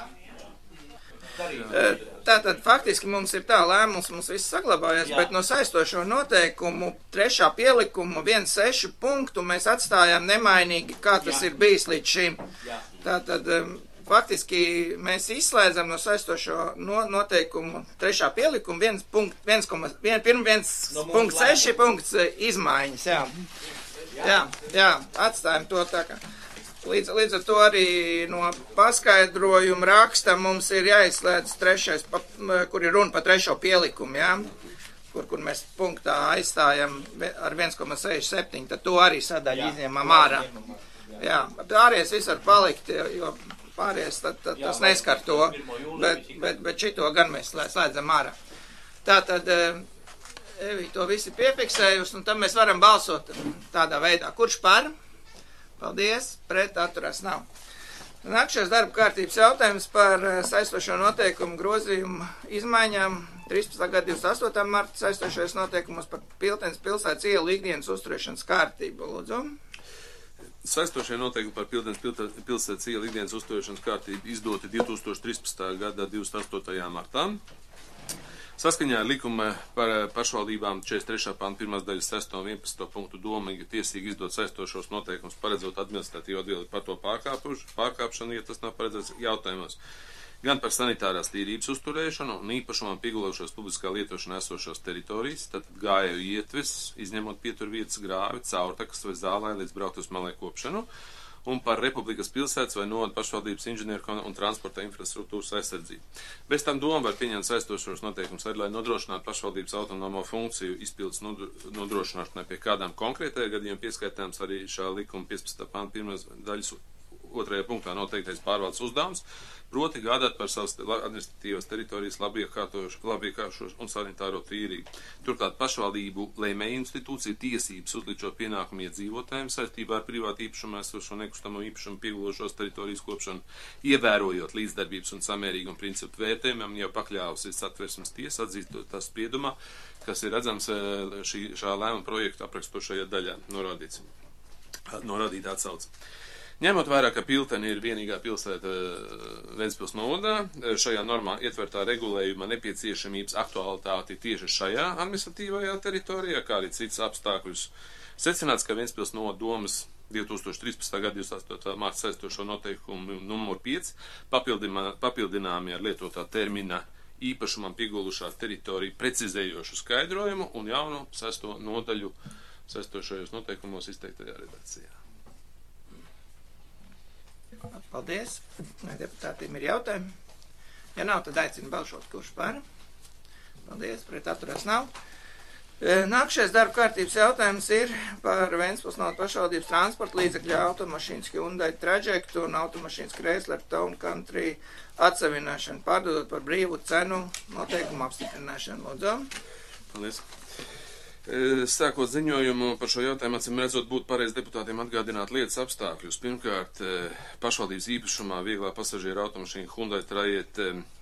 Speaker 1: Tātad faktiski mums ir tā lēmums, mums viss saglabājas, bet no saistošo noteikumu trešā pielikumu viens seši punktu mēs atstājām nemainīgi, kā tas
Speaker 4: Jā.
Speaker 1: ir bijis līdz šim.
Speaker 4: Jā.
Speaker 1: Tātad faktiski mēs izslēdzam no saistošo no, noteikumu trešā pielikumu viens punkt, viens, vien, pirm viens
Speaker 4: No
Speaker 1: punkts seši punkts izmaiņas, jā. Jā, jā, atstājam to tā kā. Līdz, līdz ar to arī no paskaidrojuma raksta mums ir jāizslēdz trešais, pa, kur ir runa par trešo pielikumu, jā, kur, kur mēs punktā aizstājam ar viens komā sešdesmit septiņi, tad to arī sadaļu izņemam ārā. Jā, pārējais viss var palikt, jo pārējais tad, tad tas neskar to, bet, bet, bet šito gan mēs slēdzam ārā. Tātad, Evi to visi piefiksējusi, un tad mēs varam balsot tādā veidā. Kurš par? Paldies, pret atturās nav. Nākšais darba kārtības jautājums par saistošo noteikumu grozījumu izmaiņām. trīspadsmitā gada divdesmit astotā marta saistošais noteikumus par Piltenes pilsētas ielu ikdienas uzturēšanas kārtību. Lūdzu.
Speaker 5: Saistošie noteikumi par Piltenes pilsētas ielu ikdienas uzturēšanas kārtību izdoti divi tūkstoši trīspadsmitā gada divdesmit astotajā martā. Saskaņā ar likuma par pašvaldībām četrdesmit trešā panta pirmās daļas sesto un vienpadsmito punktu doma, ja tiesīgi izdot saistošos noteikumus, paredzot administratīvu atbildību par to pārkāpšanu, ja tas nav paredzēts jautājumos, gan par sanitārās tīrības uzturēšanu un īpašumam piegulošos publiskā lietošanā esošās teritorijas, tad gājēju ietves, izņemot pieturvietas grāvi, caurtakas vai zālē līdz brauktus malē kopšanu, un par Republikas pilsētas vai novada pašvaldības inženieru un transporta infrastruktūras aizsardzību. Bez tam doma var pieņemt saistošos noteikumus arī, lai nodrošinātu pašvaldības autonomo funkciju izpildes nodrošināšanai pie kādām konkrētajā gadījumā pieskaitāms arī šā likuma piecpadsmitā panta pirmās daļas otrajā punktā noteiktais pārvaldes uzdevums, proti gādāt par savas administratīvās teritorijas labiekārtošanu un sanitāro tīrību. Turklāt pašvaldību lēmēju institūcija tiesības uzlikt šo pienākumu iedzīvotājiem saistībā ar privātu īpašumu esošo nekustamo īpašumu piegulošos teritorijas kopšanu, ievērojot līdzdarbības un samērīgumu principu vērtējumam, jau pakļāvusi Satversmes tiesa atzīstot tā spriedumā, kas ir redzams šī, šā lēmuma projekta aprakstošajā daļā norādīts, norādīta atsauce. Ņemot vērā, ka Piltene ir vienīgā pilsēta Ventspils novadā, šajā normā ietvertā regulējuma nepieciešamības aktualitāti tieši šajā administratīvajā teritorijā, kā arī citas apstākļus, secināts, ka Ventspils novada domas divi tūkstoši trīspadsmitā gada divdesmit astotā marta saistošo noteikumu numur pieci papildināmi ar lietotā termina īpašumam piegulušā teritorija precizējošu skaidrojumu un jaunu sesto nodaļu sestošajos noteikumos izteiktajā redakcijā.
Speaker 1: Paldies. Vai deputātiem ir jautājumi? Ja nav, tad aicinu balsot, kurš par. Paldies, pret atturās nav. Nākšais darba kārtības jautājums ir par Ventspils novada pašvaldības transporta līdzekļu automašīnas Hyundai Traject un automašīnas Chrysler Town Country atsavināšanu, pārdodot par brīvu cenu noteikumu apstiprināšanu. Lūdzu.
Speaker 5: Paldies. Sākot ziņojumu par šo jautājumu, acīm redzot, būtu pareizi deputātiem atgādināt lietas apstākļus. Pirmkārt, pašvaldības īpašumā vieglā pasažieru automašīna Hyundai Traject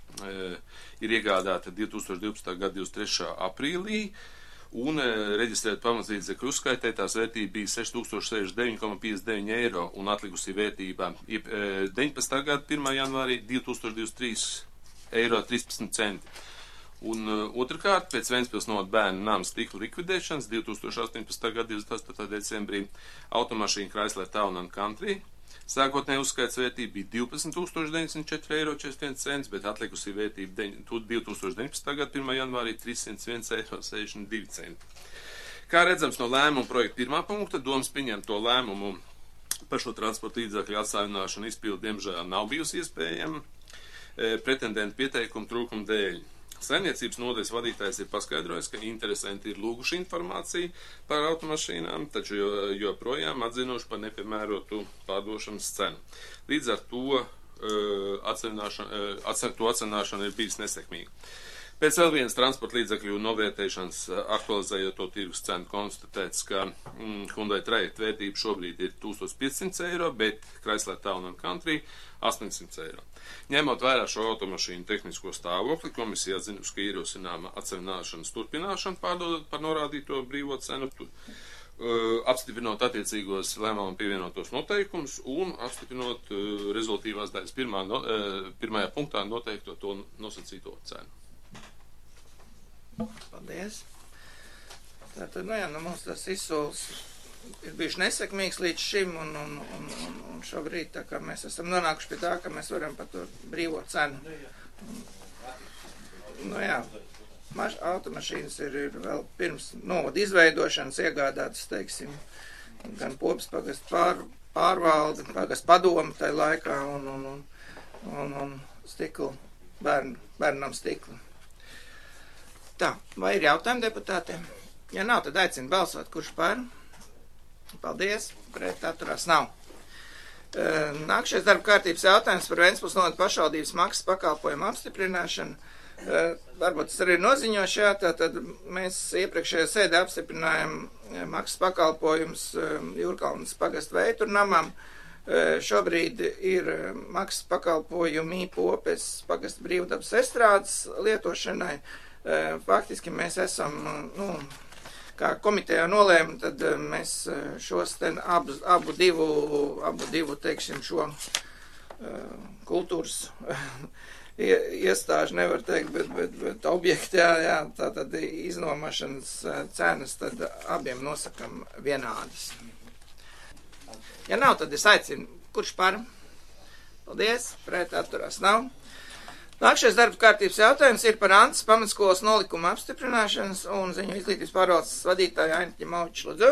Speaker 5: ir iegādāta divi tūkstoši divpadsmitā gada divdesmit trešā aprīlī, un reģistrēt pamatlīdzekļu uzskaitē tās vērtība bija seši tūkstoši sešdesmit deviņi komats piecdesmit deviņi eiro un atlikusī vērtība deviņpadsmitā gada pirmā janvārī divi tūkstoši divdesmit trīs eiro trīspadsmit centi. Un otrkārt, pēc Ventspils novada bērnu nama stikla likvidēšanas divi tūkstoši astoņpadsmitā gada divdesmit astotajā decembrī automašīna Chrysler Town Country sākotnēji uzskaits vērtība bija divpadsmit tūkstoši deviņdesmit četri eiro četrdesmit viens cents, bet atlikusī vērtība divi tūkstoši deviņpadsmitā gada pirmā janvārī trīssimt viens eiro sešdesmit divi centi. Kā redzams no lēmuma projekta pirmā punkta, domas pieņemt to lēmumu par šo transporta līdzekļu atsavināšanu izpildu diemžēl nav bijusi iespējama pretendentu pieteikumu trūkumu dēļ. Saimniecības nodaļas vadītājs ir paskaidrojis, ka interesanti ir lūguši informāciju par automašīnām, taču joprojām atzinuši par nepiemērotu pārdošanas cenu. Līdz ar to, uh, atcināšana, uh, to atcināšana ir bijis nesekmīga. Pēc vēl vienas transporta līdzekļu novērtēšanas, aktualizējot to tirgus cenu, konstatēts, ka mm, Hyundai Traject vērtība šobrīd ir tūkstoš piecsimt eiro, bet Chrysler Town Country astoņsimt eiro. Ņemot vērā šo automašīnu tehnisko stāvokli, komisija atzinusi, ka ierosināma atsavināšanas turpināšana pārdodot par norādīto brīvo cenu, tu, uh, apstiprinot attiecīgos lēmumam pievienotos noteikumus un apstiprinot uh, rezultīvās daļas pirmā, no, uh, pirmajā punktā noteikto to nosacīto cenu.
Speaker 1: Paldies. Tātad, nu jā, nu mums tas izsols ir bijuši nesekmīgs līdz šim, un, un, un, un, un šobrīd tā kā mēs esam nonākuši pie tā, ka mēs varam par to brīvo cenu. Un, nu jā, maž, automašīnas ir, ir vēl pirms novada izveidošanas iegādātas, teiksim, gan Popas pagastu pār, pārvalde, pagastu padomu tajā laikā, un, un, un, un, un stiklu, bērnu, bērnam stiklu. Tā, vai ir jautājumi deputātiem? Ja nav, tad aicinu balsot, kurš par. Paldies, pret atturās nav. Nākšais darba kārtības jautājums par Ventspils novada pašvaldības maksas pakalpojumu apstiprināšanu. Varbūt tas arī noziņoši, jā, tātad mēs iepriekšējā sēdē apstiprinājām maksas pakalpojumus Jūrkalnas pagastu veiturnamam. Šobrīd ir maksas pakalpojumi Popes pagastu brīvdabas estrādes lietošanai. Faktiski mēs esam, nu, kā komitejā nolēma, tad mēs šos ten abu, abu divu, abu divu, teiksim, šo kultūras iestāžu nevar teikt, bet, bet, bet objekti, jā, jā, tātad iznomašanas cenas, tad abiem nosakam vienādas. Ja nav, tad es aicinu, kurš par? Paldies, pret atturās nav. Nākšais darba kārtības jautājums ir par Antas pamatskolas nolikuma apstiprināšanas un ziņu izglītības pārvaldes vadītāju Aņķi Mauču. Lūdzu.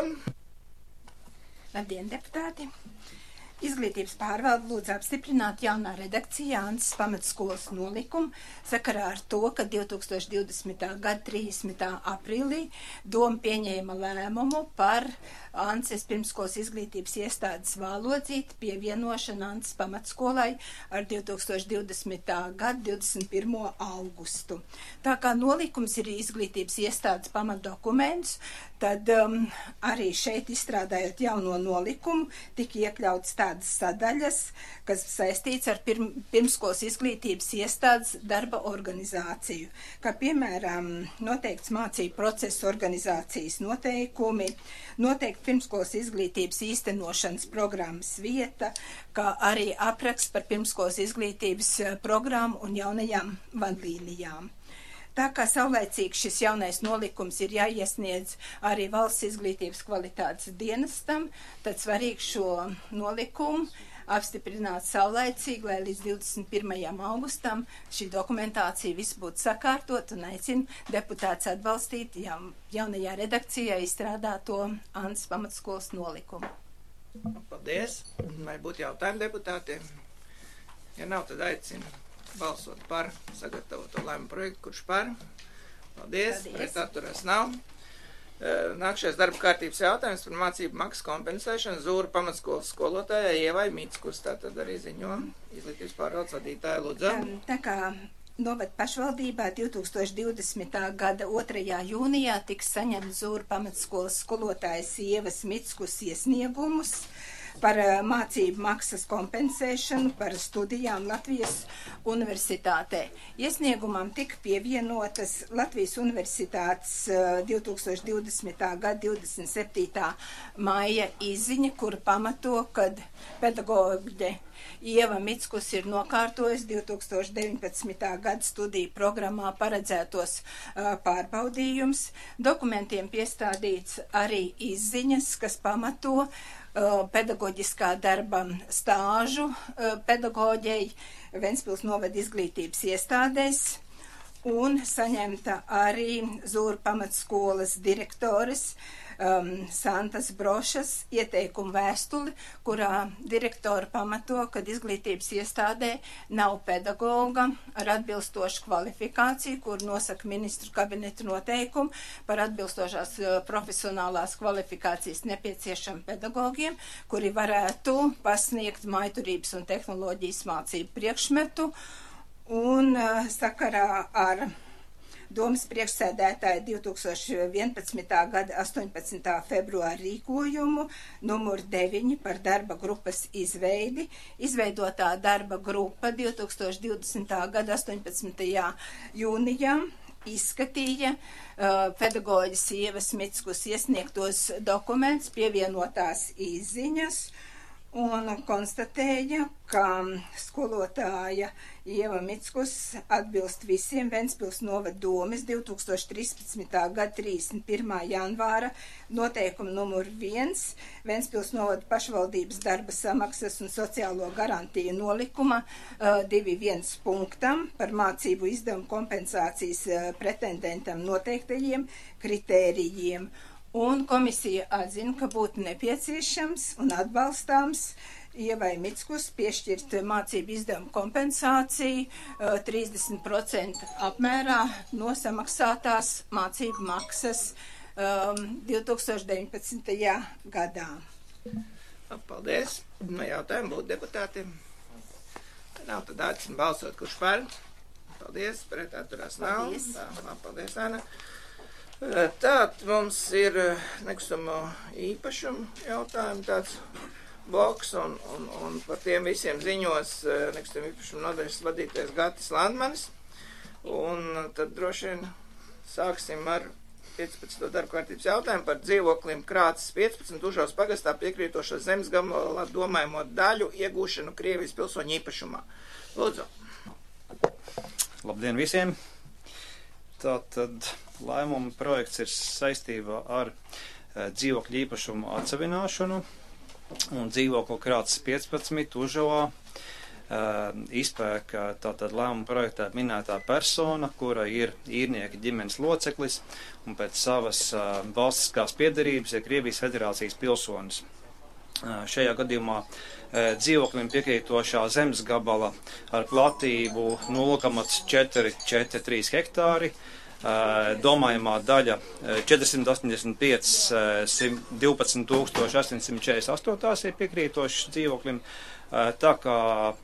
Speaker 7: Labdien, deputāti! Izglītības pārvalde lūdz apstiprināt jaunā redakcijā Antas pamatskolas nolikumu sakarā ar to, ka divi tūkstoši divdesmitā gada trīsdesmitā aprīlī doma pieņēma lēmumu par Antas pirmskolas izglītības iestādes vālodzīti pievienošanu Antas pamatskolai ar divi tūkstoši divdesmitā gada divdesmit pirmo augustu. Tā kā nolikums ir izglītības iestādes pamatdokuments, tad um, arī šeit izstrādājot jauno nolikumu tika iekļauts tādas sadaļas, kas saistīts ar pirm, pirmskolas izglītības iestādes darba organizāciju, kā piemēram noteikts mācību procesu organizācijas noteikumi, noteikti pirmskolas izglītības īstenošanas programmas vieta, kā arī apraksts par pirmskolas izglītības programmu un jaunajām vadlīnijām. Tā kā saulēcīgi šis jaunais nolikums ir jāiesniedz arī valsts izglītības kvalitātes dienestam, tad svarīgi šo nolikumu apstiprināt saulaicīgi, lai līdz divdesmit pirmajam augustam šī dokumentācija viss būtu sakārtot un aicinu deputāts atbalstīt jaun, jaunajā redakcijā izstrādāto Antas pamatskolas nolikumu.
Speaker 1: Paldies. Vai būtu jautājumi deputātiem? Ja nav, tad aicinu balsot par sagatavoto lēmumu projektu, kurš par. Paldies.
Speaker 7: Paldies.
Speaker 1: Pret atturās nav. Nākšais darba kārtības jautājums par mācību maksas kompensēšanu Zūru pamatskolas skolotājai Ievai Mickus. Tātad arī ziņo izglītības pārvaldes vadītāja Lūdza.
Speaker 7: Tā kā novada pašvaldībā divtūkstoš divdesmitā gada otrajā jūnijā tiks saņemt Zūru pamatskolas skolotājas Ievas Mickus iesniegumus par mācību maksas kompensēšanu par studijām Latvijas universitātē. Iesniegumam tika pievienotas Latvijas universitātes divtūkstoš divdesmitā gada divdesmit septītā maija izziņa, kur pamato, kad pedagoģe Ieva Mickus ir nokārtojusi divtūkstoš deviņpadsmitā gada studiju programmā paredzētos uh, pārbaudījums. Dokumentiem piestādīts arī izziņas, kas pamato pedagoģiskā darba stāžu pedagoģei Ventspils novada izglītības iestādēs un saņemta arī Zūru pamatskolas direktores um, Santas Brošas ieteikumu vēstuli, kurā direktora pamato, kad izglītības iestādē nav pedagoga ar atbilstošu kvalifikāciju, kur nosaka ministru kabineta noteikumu par atbilstošās uh, profesionālās kvalifikācijas nepieciešam pedagogiem, kuri varētu pasniegt mājturības un tehnoloģijas mācību priekšmetu. Un uh, sakarā ar domas priekšsēdētāja divtūkstoš vienpadsmitā gada astoņpadsmitā februāra rīkojumu numur deviņi par darba grupas izveidi. Izveidotā darba grupa divtūkstoš divdesmitā gada astoņpadsmitajā jūnijā izskatīja uh, pedagoģis Ievas Mickus iesniegtos dokumentus, pievienotās izziņas un konstatēja, ka skolotāja Ieva Mickus atbilst visiem Ventspils novada domes divtūkstoš trīspadsmitā gada trīsdesmit pirmā janvāra noteikumu numur viens Ventspils novada pašvaldības darba samaksas un sociālo garantiju nolikuma uh, divi viens punktam par mācību izdevumu kompensācijas uh, pretendentam noteiktajiem kritērijiem. Un komisija atzina, ka būtu nepieciešams un atbalstāms Ievai Mickus piešķirt mācību izdevumu kompensāciju uh, trīsdesmit procentu apmērā no samaksātās mācību maksas um, divtūkstoš deviņpadsmitajā gadā.
Speaker 1: Paldies. No jautājumu būtu deputātiem. Nav, tad aicinu balsot, kurš par. Paldies. Pret atturās nav.
Speaker 7: Paldies.
Speaker 1: Tā, labi, paldies, Ana. Tātad mums ir nekustamo īpašumu jautājumu tāds bloks, un, un, un par tiem visiem ziņos nekustamo īpašumu nodaļas vadītājs Gatis Landmanis. Un tad droši vien sāksim ar piecpadsmito darba kārtības jautājumu par dzīvoklim Krācis piecpadsmit Užavas pagastā piekrītošo zemes gabalā domājamo daļu iegūšanu Krievijas pilsoņu īpašumā. Lūdzu.
Speaker 8: Labdien visiem! Tātad lēmuma projekts ir saistībā ar e, dzīvokļu īpašumu atsavināšanu un dzīvokli Krācis piecpadsmit Užavā e, izpēka tātad lēmuma projektā minētā persona, kura ir īrnieka ģimenes loceklis un pēc savas e, valstiskās piederības ir Krievijas federācijas pilsonis. E, šajā gadījumā e, dzīvoklim piekrītošā zemes gabala ar platību nulle komats četri četri trīs hektāri, domājamā daļa četrsimt astoņdesmit pieci divpadsmit tūkstoši astoņsimt četrdesmit astoņi ir piekrītošs dzīvoklim, tā kā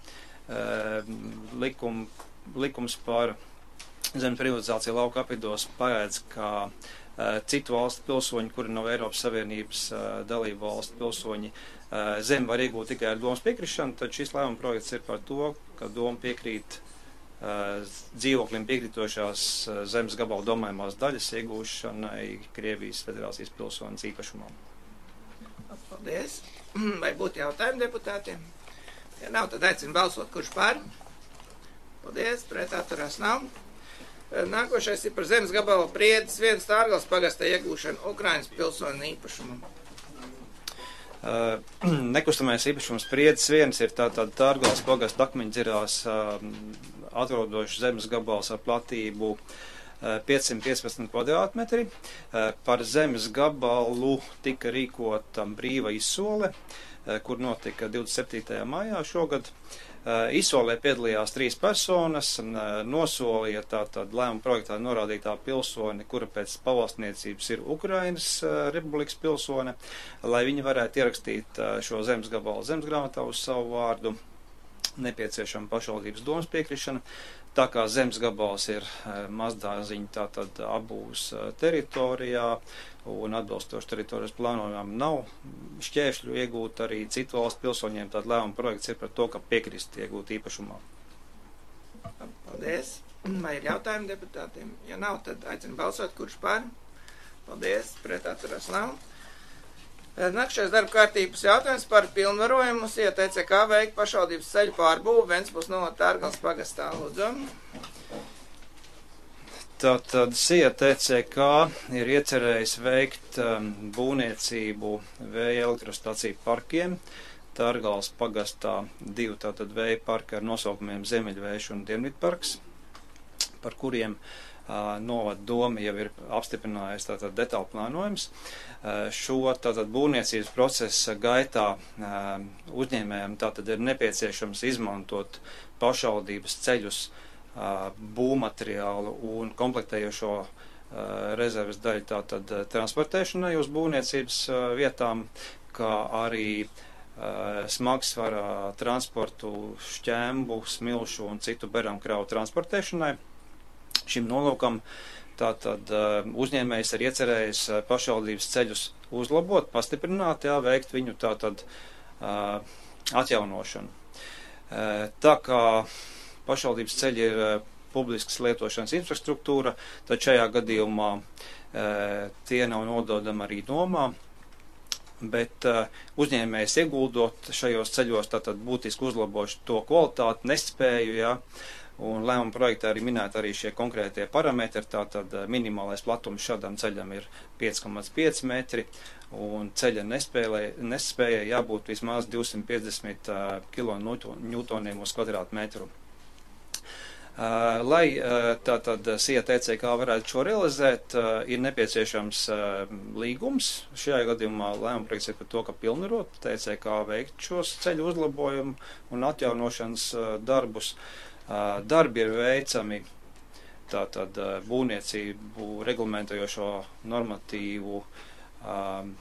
Speaker 8: likum, likums par zemes privatizāciju lauka apvidos paredz, ka citu valstu pilsoņi, kuri nav Eiropas Savienības dalību valstu pilsoņi, zemi var iegūt tikai ar domas piekrišanu, tad šis lēmuma projekts ir par to, ka doma piekrīt dzīvoklim piekrītošās zemes gabalu domājumās daļas iegūšanai Krievijas federācijas pilsonas īpašumā.
Speaker 1: Paldies. Vai būtu jautājumi deputātiem? Ja nav, tad aicinu balsot, kurš par. Paldies, pret atturās nav. Nākošais ir par zemes gabalu Priedes viens Stārgals pagastā iegūšanu Ukrainas pilsoņu īpašumu.
Speaker 8: Nekustamais īpašums spriedzes viens ir tātad Tārgales pagasta akmeņdzirās atrodošs zemes gabals ar platību piecsimt piecpadsmit kvadrātmetri. Par zemes gabalu tika rīkota brīva izsole, kur notika divdesmit septītajā maijā šogad. Izsolē piedalījās trīs personas, nosolīja tātad lēmuma projektā norādītā pilsone, kura pēc pavalstniecības ir Ukrainas republikas pilsone, lai viņi varētu ierakstīt šo zemes gabalu zemesgrāmatā uz savu vārdu, nepieciešama pašvaldības domas piekrišana. Tā kā zemes gabals ir mazdāziņa tātad abūs teritorijā un atbilstoši teritorijas plānojumam nav šķēršļu iegūt arī citu valstu pilsoņiem, tad lēmuma projekts ir par to, ka piekrist iegūt īpašumā.
Speaker 1: Paldies. Vai ir jautājumi deputātiem? Ja nav, tad aicinu balsot, kurš par. Paldies. Pret atturās nav. Nākamais darba kārtības jautājums par pilnvarojumu S I A T C K veikt pašvaldības ceļu pārbūvi Ventspils no Tārgales pagastā. Lūdzu.
Speaker 8: Tātad S I A T C K ir iecerējis veikt um, būvniecību vēja elektrostaciju parkiem. Tārgales pagastā divi tātad vēja parki ar nosaukumiem Ziemeļvējš un Dienvidparks, par kuriem uh, novada doma jau ir apstiprinājusi tātad detālu plānojums. Uh, šo tātad būvniecības procesa gaitā uh, uzņēmējiem tātad ir nepieciešams izmantot pašvaldības ceļus, būvmateriālu un komplektējošo rezerves daļu tātad transportēšanai uz būvniecības vietām, kā arī smagsvara transportu, šķembu, smilšu un citu beramkravu transportēšanai. Šim nolūkam tātad uzņēmējs ir iecerējis pašvaldības ceļus uzlabot, pastiprināt, jā, veikt viņu tātad atjaunošanu. Tā kā pašvaldības ceļi ir uh, publiskas lietošanas infrastruktūra, tad šajā gadījumā uh, tie nav nododami arī nomā, bet uh, uzņēmējs ieguldot šajos ceļos tātad būtiski uzlabošu to kvalitāti, nespēju, jā, un lēmuma projektā arī minēta arī šie konkrētie parametri, tātad uh, minimālais platums šādam ceļam ir pieci komats pieci metri, un ceļa nespēja jābūt vismaz divsimt piecdesmit uh, kilonewtoniem uz kvadrātmetru. Uh, lai uh, tātad S I A T C K varētu šo realizēt, uh, ir nepieciešams uh, līgums. Šajā gadījumā lēmuma projekts ir par to, ka pilnvarot T C K veikt šos ceļu uzlabojumu un atjaunošanas uh, darbus. Uh, darbi ir veicami tātad uh, būvniecību reglamentējošo normatīvu uh,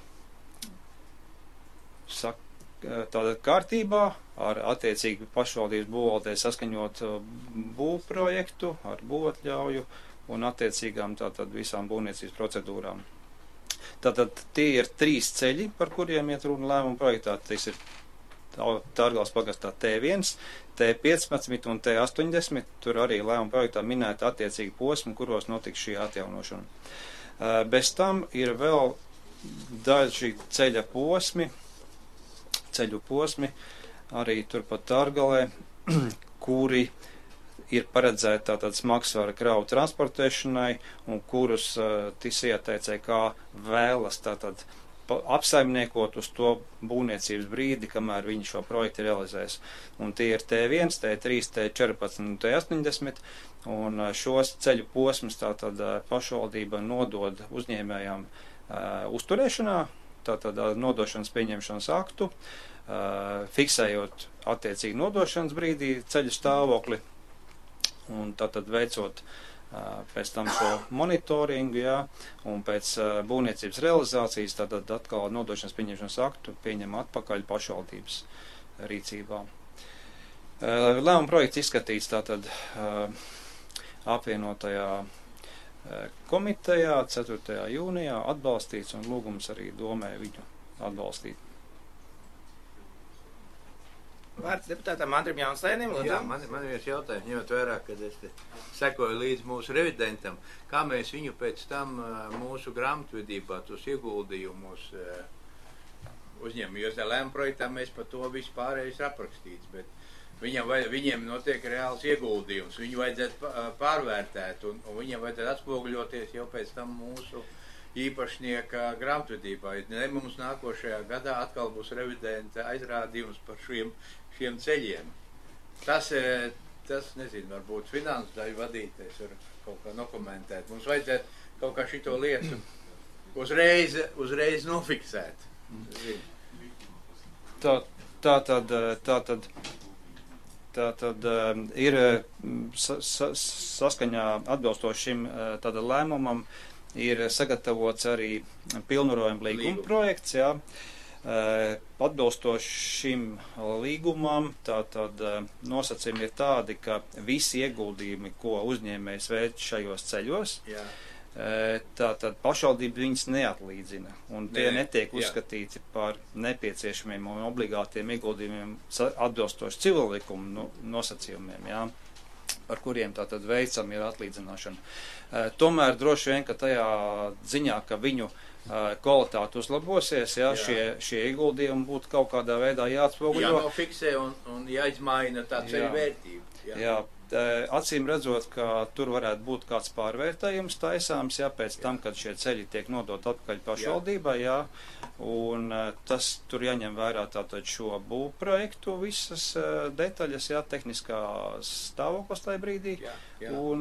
Speaker 8: sak, tātad kārtībā ar attiecīgi pašvaldības būvvaldē saskaņot būvprojektu ar būvatļauju un attiecīgām tātad visām būvniecības procedūrām. Tātad tie ir trīs ceļi, par kuriem iet runa lēmuma projektā. Tas ir Tārgales pagastā T viens, T piecpadsmit un T astoņdesmit. Tur arī lēmuma projektā minēta attiecīgi posmi, kuros notiks šī atjaunošana. Bez tam ir vēl daži ceļa posmi, ceļu posmi, arī turpat Tārgalē, kuri ir paredzēti tātad smagsvara kravu transportēšanai un kurus uh, S I A T C K vēlas tātad apsaimniekot uz to būvniecības brīdi, kamēr viņi šo projektu realizēs. Un tie ir T viens, T trīs, T četrpadsmit un T astoņdesmit, un uh, šos ceļu posmus tātad uh, pašvaldība nodod uzņēmējām uh, uzturēšanā, tātad uh, nodošanas pieņemšanas aktu, Uh, fiksējot attiecīgi nodošanas brīdī ceļu stāvokli un tātad veicot uh, pēc tam šo monitoringu, jā, un pēc uh, būvniecības realizācijas tātad atkal nodošanas pieņemšanas aktu pieņem atpakaļ pašvaldības rīcībā. Uh, lēmuma projekts izskatīts tātad uh, apvienotajā uh, komitejā ceturtajā jūnijā, atbalstīts un lūgums arī domē viņu atbalstīt.
Speaker 1: Vārds deputātam Andrim Jaunslēnim.
Speaker 4: Jā, man, man ir viens jautājums, ņemot vērā, kad es sekoju līdz mūsu revidentam, kā mēs viņu pēc tam mūsu grāmatvedībā, tos ieguldījumus uzņemam, jo lēmuma projektā mēs par to visu pārējais aprakstīts, bet viņam, vai, viņiem notiek reāls ieguldījums, viņu vajadzētu pārvērtēt un, un viņam vajadzētu atspoguļoties jau pēc tam mūsu īpašnieka grāmatvedībā. Ne, mums nākošajā gadā atkal būs revidenta aizrādījums par šiem, šiem ceļiem. Tas, tas, nezinu, varbūt finanses daļu vadītājs var kaut kā dokumentēt. Mums vajadzētu kaut kā šito lietu uzreiz, uzreiz nofiksēt.
Speaker 8: Tā, tā tad, tā tad, tā tad ir sa, sa, saskaņā atbilstoši šim tāda lēmumam ir sagatavots arī pilnvarojuma līguma projekts, jā. Atbilstoši šim līgumam, tātad nosacījumi ir tādi, ka visi ieguldījumi, ko uzņēmējs veic šajos ceļos, jā. Tātad pašvaldība viņus neatlīdzina, un tie ne, netiek uzskatīti jā. Par nepieciešamiem un obligātiem ieguldījumiem atbilstoši civillikuma nu, nosacījumiem, jā, par kuriem tātad veicam ir atlīdzināšana. Tomēr droši vien, ka tajā ziņā, ka viņu kvalitāte uzlabosies, jā, jā. Šie, šie ieguldījumi būtu kaut kādā veidā jāatspoguļo.
Speaker 4: Jānofiksē un, un jāizmaina tā ceļu vērtība. Jā. Jā.
Speaker 8: Acīm redzot, ka tur varētu būt kāds pārvērtējums taisāms, jā, pēc jā. Tam, kad šie ceļi tiek nodot atpakaļ pašvaldībai, jā, un tas tur jāņem vērā tātad šo būvprojektu visas uh, detaļas, jā, tehniskā stāvoklis tajā brīdī, jā, jā. Un,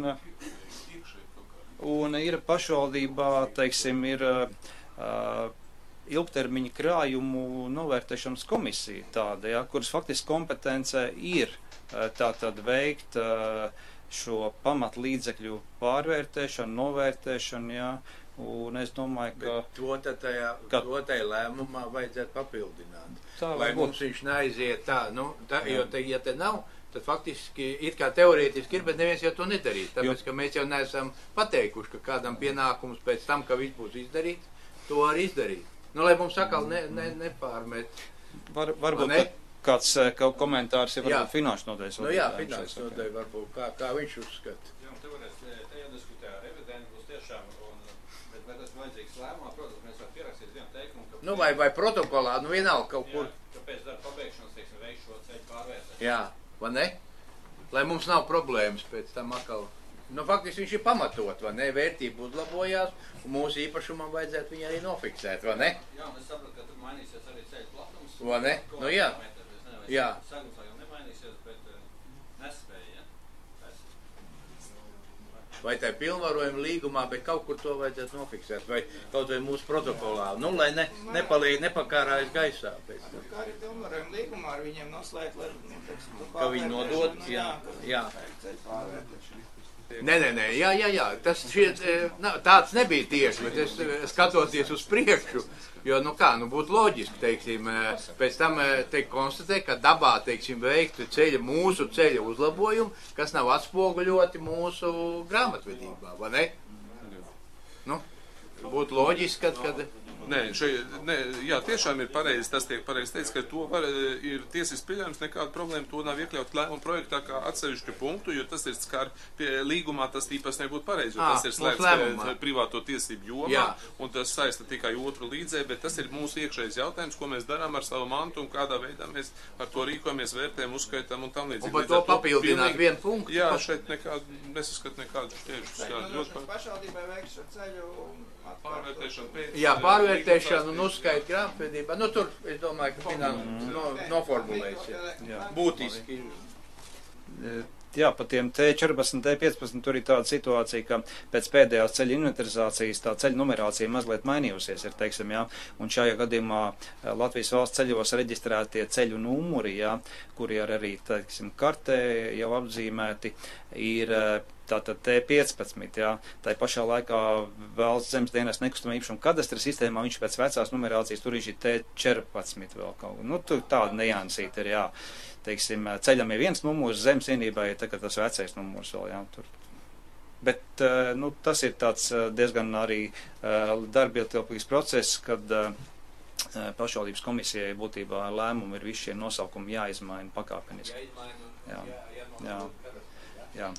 Speaker 8: un ir pašvaldībā, teiksim, ir uh, ilgtermiņa krājumu novērtēšanas komisija tāda, jā, kuras faktiski kompetence ir tātad veikt šo pamatlīdzekļu pārvērtēšanu, novērtēšanu, jā, un es domāju, ka...
Speaker 4: Bet to tad tajā, ka, to tajā lēmumā vajadzētu papildināt.
Speaker 8: Tā
Speaker 4: lai mums viņš neaiziet tā, nu, tā, jo te, ja te nav, tad faktiski it kā teorētiski ir, bet neviens jau to nedarīt, tāpēc, jo. Ka mēs jau neesam pateikuši, ka kādam pienākums pēc tam, ka viss būs izdarīts, to var izdarīt. Nu, lai mums sakal ne, ne, nepārmet.
Speaker 8: Var, varbūt, ne? Kāds kaut komentārs ir varbūt finanšu nodeļas.
Speaker 4: Nu jā, finanšu nodeļa varbūt, kā, kā viņš uzskata.
Speaker 9: Jā, un te varēs, te jādiskutē ar revidentu, būs tiešām, un, bet vai tas vajadzīgs lēmumā, protams, mēs var pierakstīt vienu teikumu, ka...
Speaker 4: Nu vai, vai protokolā, nu vienalga kaut kur.
Speaker 9: Jā, ka pēc darba pabeigšanas, teiksim, veikt šo ceļu pārvērtēšanu.
Speaker 4: Jā, vai ne? Lai mums nav problēmas pēc tam atkal. Nu, faktiski viņš ir pamatot, vai ne? Vērtība uzlabojās, un mūsu īpašumam vajadzētu viņu arī nofiksēt, vai ne?
Speaker 9: Jā, un es sapratu, ka tur mainīsies arī ceļu platums.
Speaker 4: Vai ne? Nu jā. Jā.
Speaker 9: Sagums jau nemainīsies, bet uh, nespēja, ja?
Speaker 4: Vai tā pilnvarojuma līgumā, bet kaut kur to vajadzētu nofiksēt, vai kaut vai mūsu protokolā, nu, lai ne, nepaliek, nepakārājas gaisā. Pēc.
Speaker 1: Kā arī pilnvarojuma līgumā ar viņiem noslēgt, lai, nu, teiksim,
Speaker 4: ka viņi nodot, jā, jā.
Speaker 1: jā.
Speaker 4: Nē, nē, nē, jā, jā, jā, tas šiet, tāds nebija tieši, bet es skatoties uz priekšu, jo, nu kā, nu būtu loģiski, teiksim, pēc tam teik konstatē, ka dabā, teiksim, veiktu ceļa, mūsu ceļa uzlabojumu, kas nav atspoguļoti mūsu grāmatvedībā, vai ne? Nu, būtu loģiski, kad, kad...
Speaker 5: Nē, šeit, nē, jā, tiešām ir pareizi, tas tiek pareizi teicis, ka to var, ir tiesas pieļaujums, nekāda problēma, to nav iekļaut lēmuma projektā kā atsevišķu punktu, jo tas ir skar pie līgumā, tas īpaši nebūtu pareizi, jo
Speaker 4: à,
Speaker 5: tas ir slēgts privāto tiesību jomā, jā. Un tas saista tikai otru līdzē, bet tas ir mūsu iekšējais jautājums, ko mēs darām ar savu mantu un kādā veidā mēs ar to rīkojamies, vērtējam, uzskaitām un tam līdzīgi.
Speaker 4: Un par to papildināt pilnīgi, vienu punktu?
Speaker 5: Jā, šeit nekādu, nesaskat nekādu šķēršus. Jā,
Speaker 1: ļoti pašvaldībai veiks šo ceļu
Speaker 5: pārvērtēšanu pēc.
Speaker 4: Jā, pārvērtēšanu un uzskait grāmatvedībā. Nu, tur, es domāju, ka finan mm. no, noformulēs. Jā. Būtiski.
Speaker 8: Jā, pa tiem T četrpadsmit, T piecpadsmit tur ir tāda situācija, ka pēc pēdējās ceļa inventarizācijas tā ceļa numerācija mazliet mainījusies, ir, teiksim, jā, un šajā gadījumā Latvijas valsts ceļos reģistrētie ceļu numuri, jā, kuri ir arī, teiksim, kartē jau apzīmēti, ir tātad T piecpadsmit, jā, tai pašā laikā valsts zemes dienas nekustamā īpašuma kadastra sistēmā viņš pēc vecās numerācijas tur ir T četrpadsmit vēl kaut, nu, tur tāda nejansīta ir, jā. Teiksim, ceļam ir viens numurs, zemes vienībā ir tagad tas vecais numurs vēl, jā, tur. Bet, nu, tas ir tāds diezgan arī darbietilpīgs process, kad pašvaldības komisijai būtībā lēmumi ir visi šie nosaukumi jāizmaina pakāpeniski.
Speaker 4: Jāizmaina,
Speaker 8: jā,
Speaker 4: jā,
Speaker 8: jā, jā.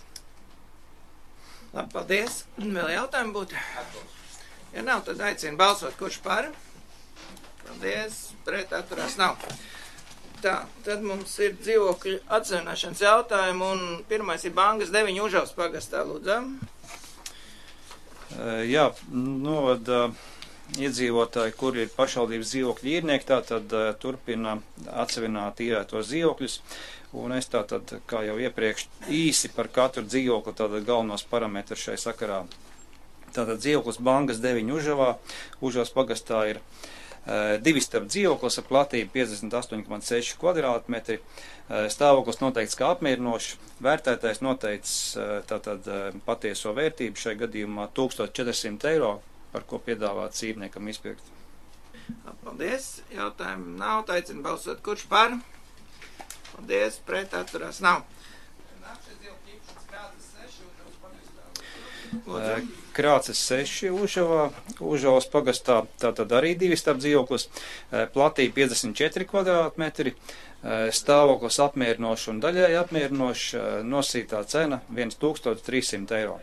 Speaker 1: Labi, paldies. Vēl jautājumi būtu? Ja nav, tad aicinu balsot, kurš par. Paldies, pret atturās nav. Tā, tad mums ir dzīvokļu atsevienošanas jautājumi, un pirmais ir Bangas deviņu Užavas pagastā, lūdzam.
Speaker 8: Jā, novada iedzīvotāji, kuri ir pašvaldības dzīvokļu īrnieki, tātad turpina atsevināt īrētos dzīvokļus. Un es tātad, kā jau iepriekš, īsi par katru dzīvokli, tātad galvenos parametrus šai sakarā. Tātad dzīvoklis Bangas deviņi Užavā, Užavas pagastā ir uh, divistab dzīvoklis ar platību piecdesmit astoņi komats seši kvadrātmetri. Uh, stāvoklis noteikts kā apmierinošs, vērtētājs noteicis uh, tātad uh, patieso vērtību šai gadījumā tūkstoš četri simti eiro, par ko piedāvāts īrniekam izpirkt.
Speaker 1: Paldies, jautājumu nav, aicinu balsot, kurš par? Paldies, pret atturās nav.
Speaker 8: Krāces seši Užavā, Užavas pagastā, tātad arī divistab dzīvoklis, platība piecdesmit četri kvadrātmetri, stāvoklis apmierinošs un daļai apmierinošs, nosītā cena tūkstoš trīs simti eiro.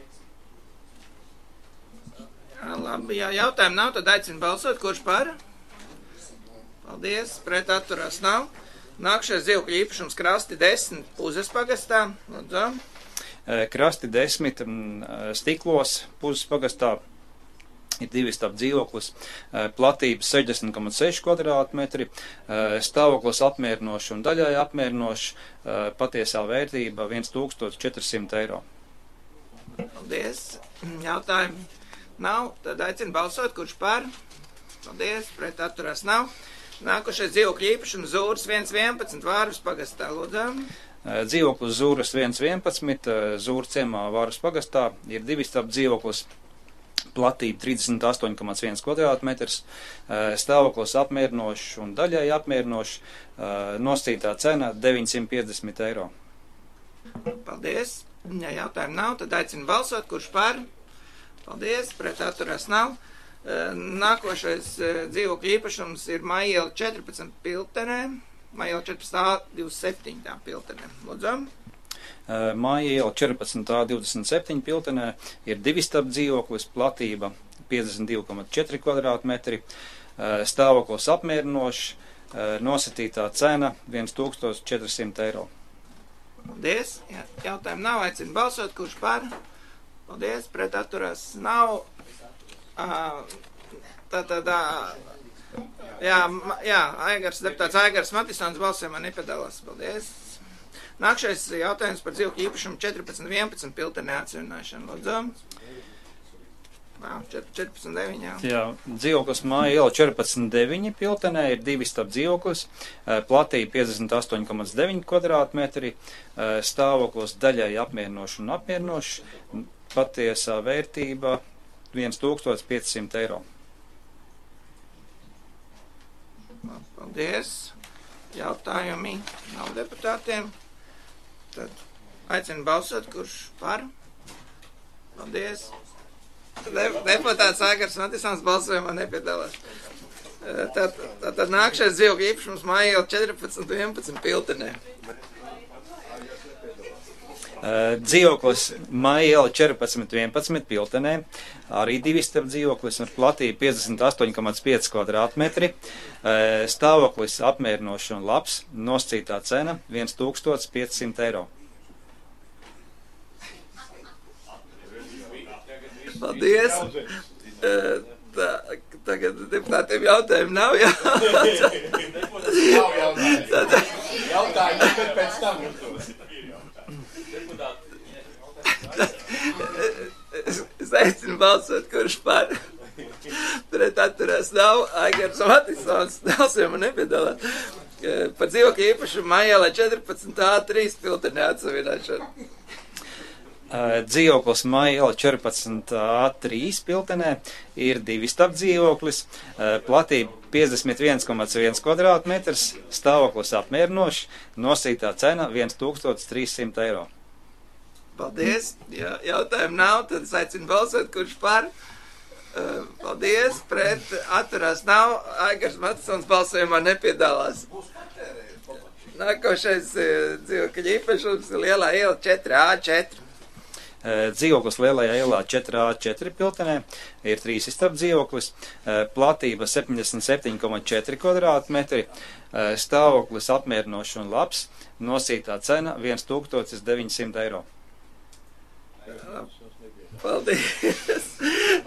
Speaker 1: Labi, jā, jautājumu nav, tad aicinu balsot, kurš par? Paldies, pret atturās nav. Nākšais dzīvokļu īpašums Krasti desmit Puzes pagastā. Lūdzu.
Speaker 8: Krasti desmit Stiklos Puzes pagastā ir divistab dzīvoklis, platība sešdesmit komats seši kvadrātmetri, stāvoklis apmierinošs un daļai apmierinošs, patiesā vērtība tūkstoš četri simti eiro.
Speaker 1: Paldies. Jautājumu nav, tad aicinu balsot, kurš par? Paldies, pret atturās nav. Nākošais dzīvokļu īpašums Zūras viens vienpadsmit Vārvas pagastā, lūdzu.
Speaker 8: Dzīvoklis Zūras viens vienpadsmit, Zūras ciemā Vārvas pagastā, ir divistab dzīvoklis, platība trīsdesmit astoņi komats viens kvadrātmetrs, stāvoklis apmierinošs un daļai apmierinošs, nosītā cena deviņsimt piecdesmit eiro.
Speaker 1: Paldies. Ja jautājumu nav, tad aicinu balsot, kurš par? Paldies, pret atturās nav. Nākošais dzīvokļu īpašums ir Maiela četrpadsmit Piltenē, Maiela četrpadsmit A divdesmit septiņi Piltenē. Lūdzu.
Speaker 8: Maiela četrpadsmit A divdesmit septiņi Piltenē ir divistab dzīvoklis, platība piecdesmit divi komats četri kvadrātmetri, stāvoklis apmierinošs, nosacītā cena tūkstoš četri simti eiro.
Speaker 1: Paldies. Jā, jautājumu nav, aicinu balsot, kurš par? Paldies, pret atturās nav. Tātad, jā, jā, Aigars, deputāts Aigars Matisons balsojumā nepiedalās. Paldies. Nākšais jautājums par dzīvokļu īpašumu četrpadsmit vienpadsmit Piltenē atseviļināšanu. Lūdzu. četrpadsmit deviņi, jā.
Speaker 8: Jā, dzīvoklis Maiela četrpadsmit deviņi Piltenē ir divistab dzīvoklis, platība piecdesmit astoņi komats deviņi kvadrātmetri, stāvoklis daļai apmierinošs un apmierinošs, patiesā vērtība tūkstoš pieci simti eiro.
Speaker 1: Paldies. Jautājumi nav deputātiem. Tad aicinu balsot, kurš par? Paldies. De, deputāts Aigars Matisons balsojumā nepiedalās. Tad, tad, tad nākšais dzīvokļu īpašums Maiela četrpadsmit vienpadsmit Piltenē.
Speaker 8: Dzīvoklis Maiela četrpadsmit vienpadsmit Piltenē, arī divistab dzīvoklis ar platību piecdesmit astoņi komats pieci kvadrātmetri, stāvoklis apmierinošs un labs, nosacītā cena tūkstoš pieci simti eiro.
Speaker 1: Paldies. Tā, tagad deputātiem jautājumu nav, jā.
Speaker 4: Nav jautājumu. Jautājumu, bet pēc tam uzdos.
Speaker 1: Es, es aicinu balsot, kurš par? Pret atturās nav. Aigars Matisons balsojumā nepiedalās. Par dzīvokļu īpašumu Maiela četrpadsmit A trīs Piltenē atseviļināšanu.
Speaker 8: Dzīvoklis Maiela četrpadsmit A trīs Piltenē ir divistab dzīvoklis, platība piecdesmit viens komats viens kvadrātmetrs, stāvoklis apmierinošs, nosītā cena tūkstoš trīs simti eiro.
Speaker 1: Paldies. Ja jautājumu nav, tad es aicinu balsot, kurš par? Paldies. Pret atturās nav. Aigars Matisons balsojumā nepiedalās. Nākošais dzīvokļu īpašums ir Lielā iela četri A četri.
Speaker 8: Dzīvoklis Lielajā ielā četri A četri Piltenē ir trīs istab dzīvoklis, platība septiņdesmit septiņi komats četri kvadrātmetri, stāvoklis apmierinošs un labs, nosītā cena tūkstoš deviņi simti eiro.
Speaker 1: Paldies.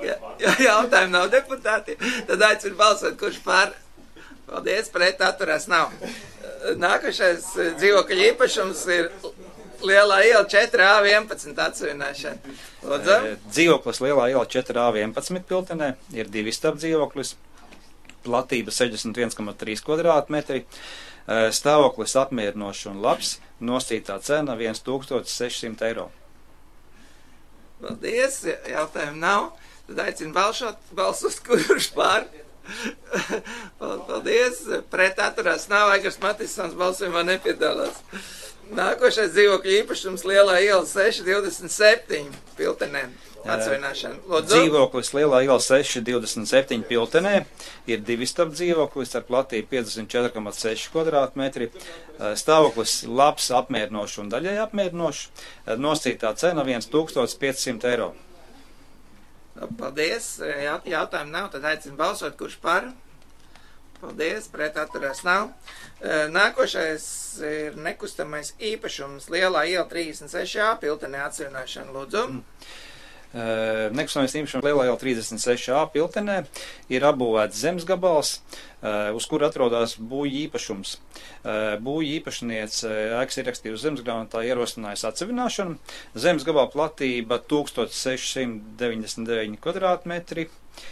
Speaker 1: Ja, ja jautājumu nav deputāti, tad aicinu balsot, kurš pār. Paldies, pret atturās nav. Nākošais dzīvokļu īpašums ir Lielā iela četri A vienpadsmit atsevināšana. Lūdzu.
Speaker 8: Dzīvoklis Lielā iela četri A vienpadsmit Piltenē ir divi stāv dzīvoklis, platība sešdesmit viens komats trīs kvadrātmetri, stāvoklis apmierinošs un labs, nosītā cena viens tūkstotis sešsimt eiro.
Speaker 1: Paldies, jautājumu nav. Tad aicinu balsot, balsot, kurš pār. Paldies, pret atturās nav, Aigars Matisons balsojumā nepiedalās. Nākošais dzīvokļu īpašums Lielā iela seši divdesmit septiņi Piltenē. Atsevināšana. Lūdzu.
Speaker 8: Dzīvoklis Lielā iela seši divdesmit septiņi Piltenē ir divi stāv dzīvoklis ar platību piecdesmit četri komats seši kvadrātmetri. Stāvoklis labs, apmierinošs un daļai apmierinošs. Nosītā cena viens tūkstotis piecsimt eiro.
Speaker 1: Paldies. Jautājumu nav, tad aicinu balsot, kurš par. Paldies, pret atturās nav. Nākošais ir nekustamais īpašums Lielā iela trīsdesmit seši A Piltenē atsevināšana. Lūdzu.
Speaker 8: Nekustamais īpašums Lielā iela trīsdesmit seši A Piltenē ir apbūvēts zemes gabals, uz kura atrodas būvju īpašums. Būvju īpašniece ēkas ierakstījusi zemesgrāmatā ierosinājusi atsevināšanu. Zemes gabala platība tūkstoš sešsimt deviņdesmit deviņi kvadrātmetri.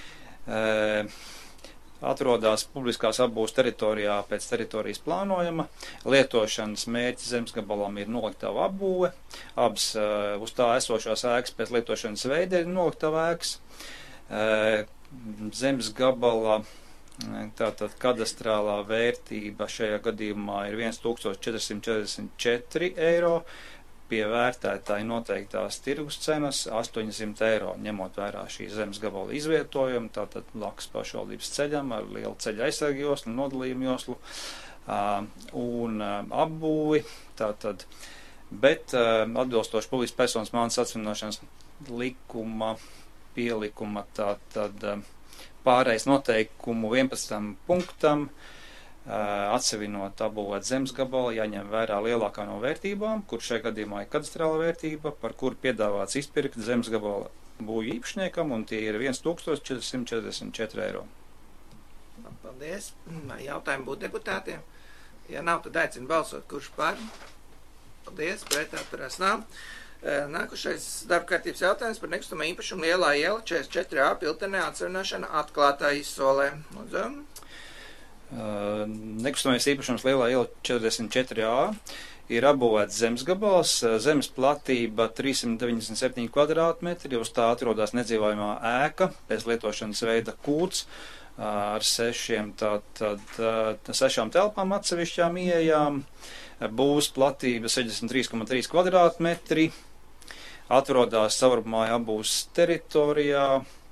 Speaker 8: Atrodas publiskās apbūves teritorijā pēc teritorijas plānojuma. Lietošanas mērķis zemesgabalam ir noliktava apbūve. Abas uh, uz tā esošās ēkas pēc lietošanas veida ir noliktava ēkas. Uh, zemesgabala tātad kadastrālā vērtība šajā gadījumā ir viens tūkstotis četrsimt četrdesmit četri eiro. Pie vērtētāji noteiktās tirgus cenas astoņsimt eiro, ņemot vērā šī zemes gabala izvietojumu, tātad blakus pašvaldības ceļam ar lielu ceļa aizsargu joslu, nodalījumu joslu uh, un uh, apbūvi, tātad, bet uh, atbilstoši publiskas personas mantas atsevināšanas likuma pielikuma, tātad uh, pārējais noteikumu vienpadsmitam punktam, atsevinot apbūvēt zemes gabalu, jāņem vērā lielākā no vērtībām, kur šajā gadījumā ir kadastrāla vērtība, par kuru piedāvāts izpirkt zemes gabala būvju īpašniekam, un tie ir viens tūkstotis četrsimt četrdesmit četri eiro.
Speaker 1: Paldies. Jautājumu būtu deputātiem. Ja nav, tad aicinu balsot, kurš par. Paldies, pret atturās nav. Nākošais darbkārtības jautājums par nekustamā īpašumu Lielā iela četrdesmit četri A Piltenē atsevināšana atklātā izsolē. Lūdzu.
Speaker 8: Uh, nekustamais īpašums Lielā iela četrdesmit četri A ir apbūvēts zemes gabals, zemes platība trīssimt deviņdesmit septiņi kvadrātmetri, uz tā atrodas nedzīvojamā ēka, pēc lietošanas veida kūts uh, ar sešiem, tātad, uh, sešām telpām atsevišķām ieejām, būvs platība sešdesmit trīs komats trīs kvadrātmetri, atrodas savrupmāja apbūves teritorijā.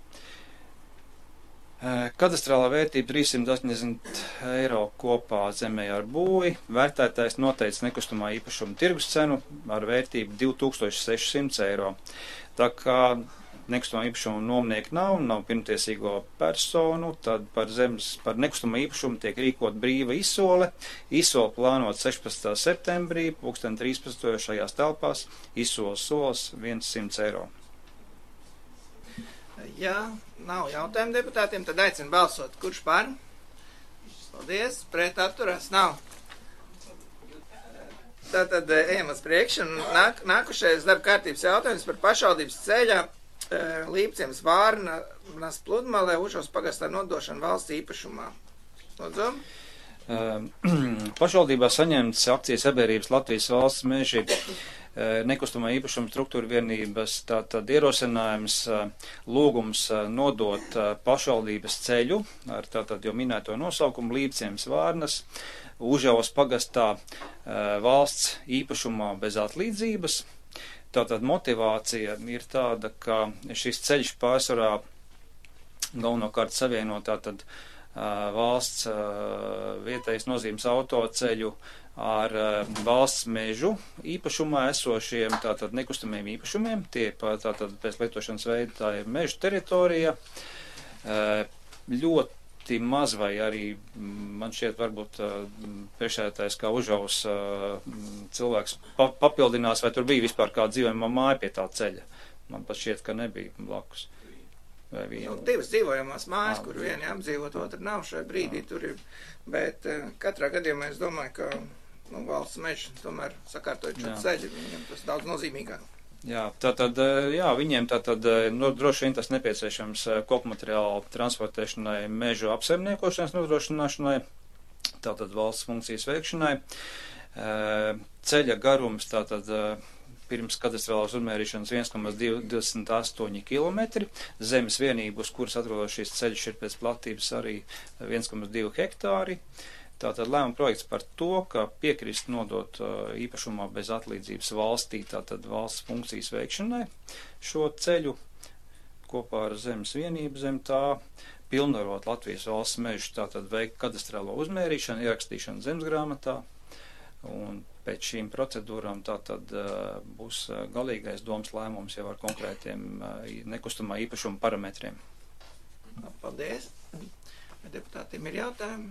Speaker 8: Kadastrālā vērtība trīssimt astoņdesmit eiro kopā zemē ar būvi. Vērtētājs noteica nekustamā īpašuma tirgus cenu ar vērtību divi tūkstoši sešsimt eiro. Tā kā nekustamā īpašuma nomnieki nav, nav pirmtiesīgo personu, tad par zemes, par nekustamā īpašumu tiek rīkot brīva izsole. Izsole plānot sešpadsmitā septembrī, pulksten trīspadsmitajā šajās telpās, izsoles solis simt eiro.
Speaker 1: Ja nav jautājumu deputātiem, tad aicinu balsot. Kurš par? Paldies. Pret atturās nav. Tātad ejam uz priekšu. Nāk, nākušais darba kārtības jautājums par pašvaldības ceļa Līpciems Vārnas pludmalē Užos pagastā nodošanu valsts īpašumā. Lūdzu.
Speaker 8: Pašvaldībā saņemts akcijas sabiedrības Latvijas valsts meži nekustamā īpašuma struktūra vienības tātad ierosinājums lūgums nodot pašvaldības ceļu ar tātad jau minēto nosaukumu Līpciems Vārnas Užavas pagastā valsts īpašumā bez atlīdzības. Tātad motivācija ir tāda, ka šis ceļš pārsvarā galvenokārt savieno tātad valsts vietējas nozīmes autoceļu ar valsts mežu īpašumā esošiem tātad nekustamiem īpašumiem. Tie tātad pēc lietošanas veida tā ir meža teritorija. Ļoti maz vai arī man šķiet varbūt priekšsēdētājs kā Užavas cilvēks papildinās, vai tur bija vispār kāda dzīvojamā māja pie tā ceļa. Man pat šķiet, ka nebija blakus. vai viena?
Speaker 1: Nu, divas dzīvojamās mājas,
Speaker 8: Ah,
Speaker 1: kur
Speaker 8: divi.
Speaker 1: viena apdzīvot, otra nav šai brīdī, tur ir, bet uh, katrā gadījumā es domāju, ka nu, valsts mežs tomēr sakārtojot šo
Speaker 8: Jā.
Speaker 1: ceļu, viņam tas daudz nozīmīgāk.
Speaker 8: Jā, tātad, jā, viņiem tātad, nu, droši vien tas nepieciešams kokmateriālu transportēšanai, mežu apsaimniekošanas nodrošināšanai, tātad valsts funkcijas veikšanai. Ceļa garums, tātad pirms katastrālās uzmērīšanas viens komats divdesmit astoņi kilometri, zemes vienību, uz kuras atrodas šīs ceļš ir pēc platības arī viens komats divi hektāri. Tātad lēmuma projekts par to, ka piekrist nodot uh, īpašumā bez atlīdzības valstī, tātad valsts funkcijas veikšanai šo ceļu kopā ar zemes vienību zem tā, pilnvarot Latvijas valsts mežu, tātad veikt kadastrālo uzmērīšanu, ierakstīšanu zemesgrāmatā, un pēc šīm procedūrām tātad uh, būs uh, galīgais domas lēmums jau ar konkrētiem uh, nekustamā īpašuma parametriem.
Speaker 1: Paldies. Vai deputātiem ir jautājumi?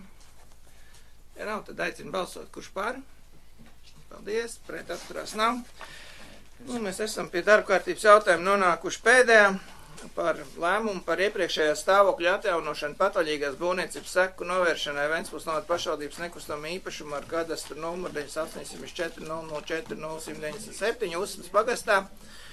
Speaker 1: Ja nav, tad aicinu balsot, kurš par. Paldies, pret atturās nav. Nu, mēs esam pie darba kārtības jautājuma nonākuši pēdējā par lēmumu par iepriekšējā stāvokļa atjaunošanu patvaļīgās būvniecības seku novēršanai Ventspils novada pašvaldības nekustamā īpašuma ar kadastru numuru deviņi astoņi četri nulle nulle četri nulle deviņi septiņi Usmas pagastā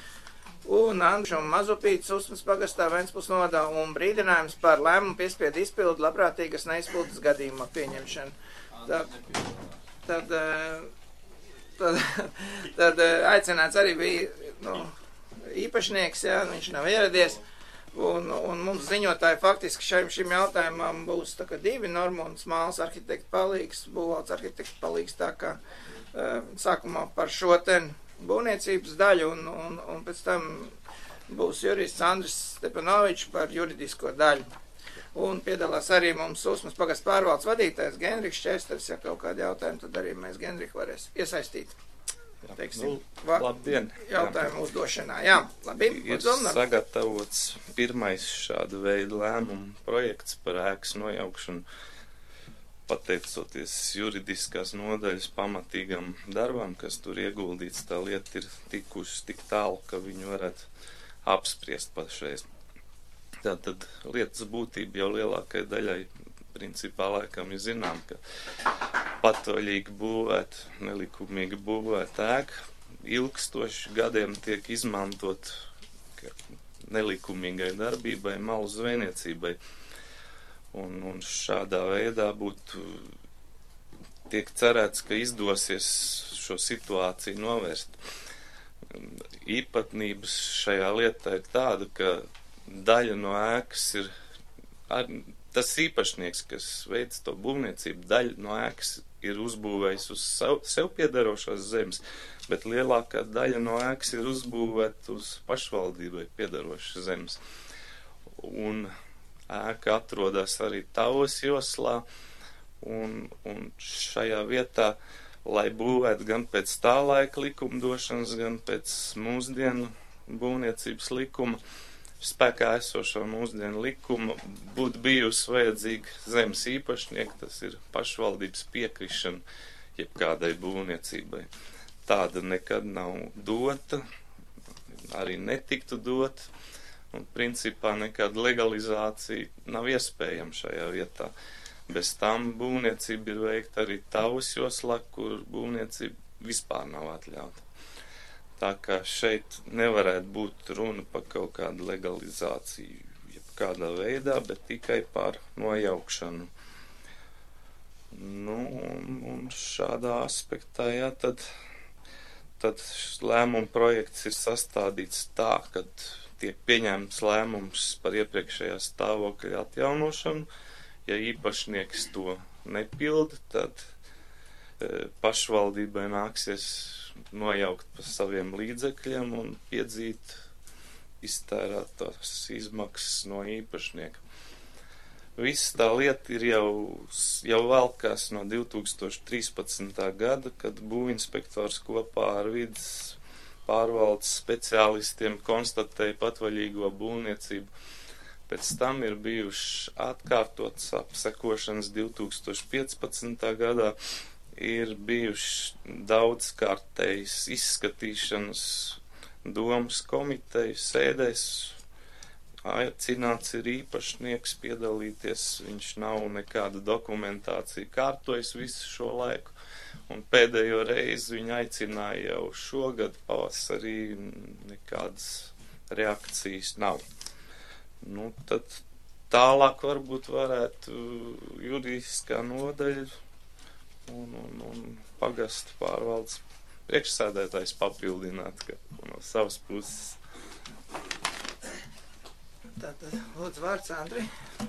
Speaker 1: un Andžam Mazupītis Usmas pagastā Ventspils novadā un brīdinājums par lēmumu piespiedu izpildu labprātīgas neizpildes gadījumā pieņemšanu. Tad, tad, tad, tad aicināts arī bija nu, īpašnieks, jā, viņš nav ieradies, un, un mums ziņotāji faktiski šim, šim jautājumam būs tā kā divi Normunds Māls arhitekta palīgs, būvvalds arhitekta palīgs, tā kā sākumā par šo ten būvniecības daļu, un, un, un pēc tam būs jurists Andris Stepanovičs par juridisko daļu. Un piedalās arī mums Usmas pagasts pārvaldes vadītājs Genriks Česters, ja kaut kādi jautājumi, tad arī mēs Genriku varēs iesaistīt. Teiksim,
Speaker 10: nu, labdien!
Speaker 1: Jautājumu uzdošanā. Jā, labi.
Speaker 10: Ir sagatavots pirmais šāda veida lēmumu projekts par ēkas nojaukšanu, pateicoties juridiskās nodaļas pamatīgam darbam, kas tur ieguldīts, tā lieta ir tikusi tik tālu, ka viņu varētu apspriest pašreiz. Tātad lietas būtība jau lielākai daļai principā laikam ir zinām, ka patvaļīgi būvēt, nelikumīgi būvēt ēka ilgstoši gadiem tiek izmantot nelikumīgai darbībai, malu zvejniecībai. Un, un šādā veidā būtu tiek cerēts, ka izdosies šo situāciju novērst. Īpatnības šajā lietā ir tāda, ka daļa no ēkas ir, ar, tas īpašnieks, kas veic to būvniecību, daļa no ēkas ir uzbūvējis uz sev, sev piedarošās zemes, bet lielākā daļa no ēkas ir uzbūvēta uz pašvaldībai piedarošas zemes. Un ēka atrodas arī Tavas joslā, un, un šajā vietā, lai būvētu gan pēc tā laika likumdošanas, gan pēc mūsdienu būvniecības likuma, spēkā esošo mūsdienu likumu, būtu bijusi vajadzīga zemes īpašnieka, tas ir pašvaldības piekrišana jebkādai būvniecībai. Tāda nekad nav dota, arī netiktu dota, un principā nekāda legalizācija nav iespējama šajā vietā. Bez tam būvniecība ir veikta arī Tavas joslā, kur būvniecība vispār nav atļauta. Tā kā šeit nevarētu būt runa par kaut kādu legalizāciju, jebkādā veidā, bet tikai par nojaukšanu. Nu, un, un šādā aspektā, jā, tad, tad lēmuma projekts ir sastādīts tā, ka tiek pieņemts lēmums par iepriekšējā stāvokļa atjaunošanu. Ja īpašnieks to nepilda, tad e, pašvaldībai nāksies nojaukt pa saviem līdzekļiem un piedzīt iztērētās izmaksas no īpašnieka. Viss tā lieta ir jau, jau valkās no divi tūkstoši trīspadsmitā gada, kad būvinspektors kopā ar vides pārvaldes speciālistiem konstatēja patvaļīgo būvniecību. Pēc tam ir bijuši atkārtotas apsekošanas divi tūkstoši piecpadsmitā gadā, ir bijuši daudzkārtējas izskatīšanas domas komiteju sēdēs, aicināts ir īpašnieks piedalīties, viņš nav nekāda dokumentācija kārtojas visu šo laiku, un pēdējo reizi viņu aicināja jau šogad pavasarī, nekādas reakcijas nav. Nu, tad tālāk varbūt varētu juridiskā nodaļa un, un, un pagastu pārvaldes priekšsēdētājs papildināt, ka no savas puses.
Speaker 1: Tātad, lūdzu, vārds Andri.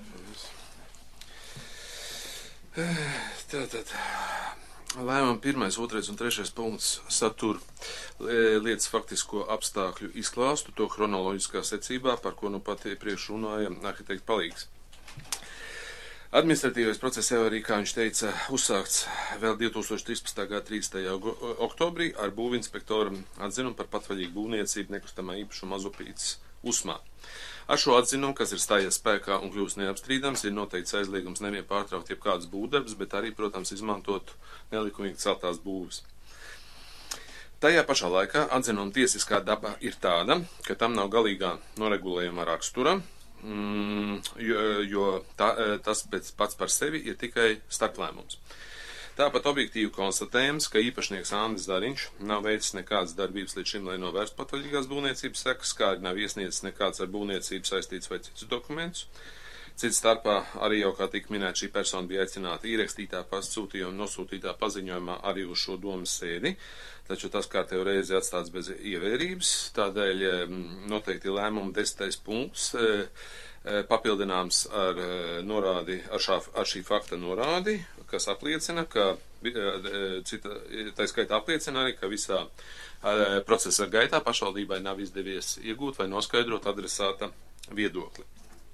Speaker 5: Tātad, lēmuma pirmais, otrais un trešais punkts satur lietas faktisko apstākļu izklāstu, to chronoloģiskā secībā, par ko nu pat iepriekš runāja arhitekta palīgs. Administratīvais process jau arī, kā viņš teica, uzsākts vēl divi tūkstoši trīspadsmitā gada trīspadsmitajā oktobrī ar būvinspektoru atzinumu par patvaļīgu būvniecību nekustamā īpašuma Mazupītes Usmā. Ar šo atzinumu, kas ir stājies spēkā un kļūst neapstrīdams, ir noteikts aizliegums nevien pārtraukt jebkādas būvdarbus, bet arī, protams, izmantot nelikumīgi celtās būves. Tajā pašā laikā atzinuma tiesiskā daba ir tāda, ka tam nav galīgā noregulējuma rakstura, Mm, jo, jo tā, tas pēc pats par sevi ir tikai starplēmums. Tāpat objektīvi konstatējams, ka īpašnieks Andris Zariņš nav veicis nekādas darbības līdz šim, lai novērstu patvaļīgās būvniecības sekas, kā arī nav iesniedzis nekāds ar būvniecību saistīts vai citus dokumentus. Cits starpā arī jau, kā tika minēt, šī persona bija aicināta ierakstītā pastsūtījuma nosūtītā paziņojumā arī uz šo domas sēdi, taču tas kā tev reizi atstāts bez ievērības, tādēļ noteikti lēmuma desmitais punkts papildināms ar norādi, ar, šā, ar šī fakta norādi, kas apliecina, ka, cita, tā skaitā apliecina arī, ka visā procesa gaitā pašvaldībai nav izdevies iegūt vai noskaidrot adresāta viedokli.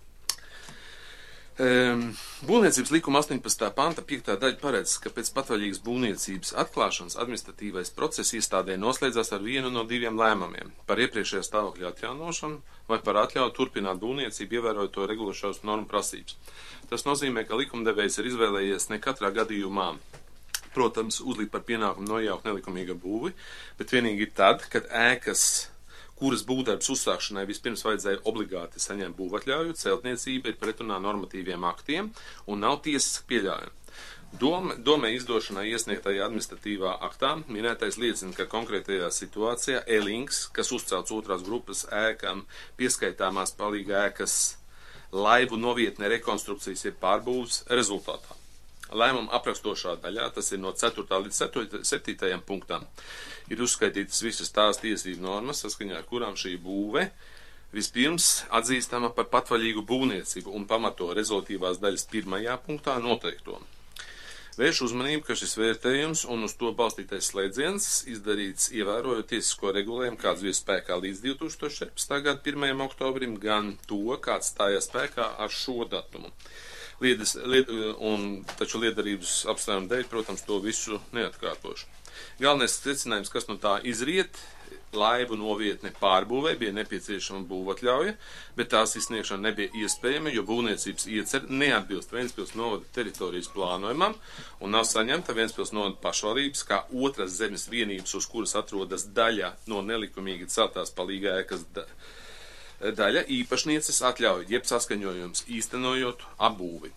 Speaker 5: Būvniecības likuma astoņpadsmitā panta piektā daļa paredz, ka pēc patvaļīgas būvniecības atklāšanas administratīvais process iestādē noslēdzās ar vienu no diviem lēmumiem - par iepriekšējā stāvokļa atjaunošanu vai par atļauju turpināt būvniecību, ievērojot to regulējošās normu prasības. Tas nozīmē, ka likumdevējs ir izvēlējies ne katrā gadījumā, protams, uzlikt par pienākumu nojaukt nelikumīga būvi, bet vienīgi tad, kad ēkas, kuras būvdarbs uzsākšanai vispirms vajadzēja obligāti saņemt būvatļauju, celtniecība ir pretrunā normatīviem aktiem un nav tiesiski pieļaujama. Doma, domē izdošanai iesniegtajā administratīvā aktā minētais liecina, ka konkrētajā situācijā E-links, kas uzcelts otrās grupas ēkām pieskaitāmās palīga ēkas laivu novietne rekonstrukcijas ir pārbūves rezultātā. Lēmuma aprakstošā daļā, tas ir no ceturtā līdz septītajam punktam, ir uzskaitītas visas tās tiesību normas, saskaņā ar kurām šī būve vispirms atzīstama par patvaļīgu būvniecību un pamato rezultīvās daļas pirmajā punktā noteikto. Vērš uzmanību, ka šis vērtējums un uz to balstītais slēdziens izdarīts ievērojot tiesisko regulējumu, kāds bija spēkā līdz divi tūkstoši četrpadsmitā gada pirmajam oktobrim, gan to, kāds stājās spēkā ar šo datumu. Liedas, lied, un taču liederības apstājumu dēļ, protams, to visu neatkārtošu. Galvenais secinājums, kas no tā izriet, laivu novietne pārbūvē bija nepieciešama būvatļauja, bet tās izsniegšana nebija iespējama, jo būvniecības iecer neatbilst Ventspils novada teritorijas plānojumam un nav saņemta Ventspils novada pašvaldības kā otras zemes vienības, uz kuras atrodas daļa no nelikumīgi celtās palīga ēkas da daļa īpašnieces atļauj, jeb saskaņojums īstenojot apbūvi.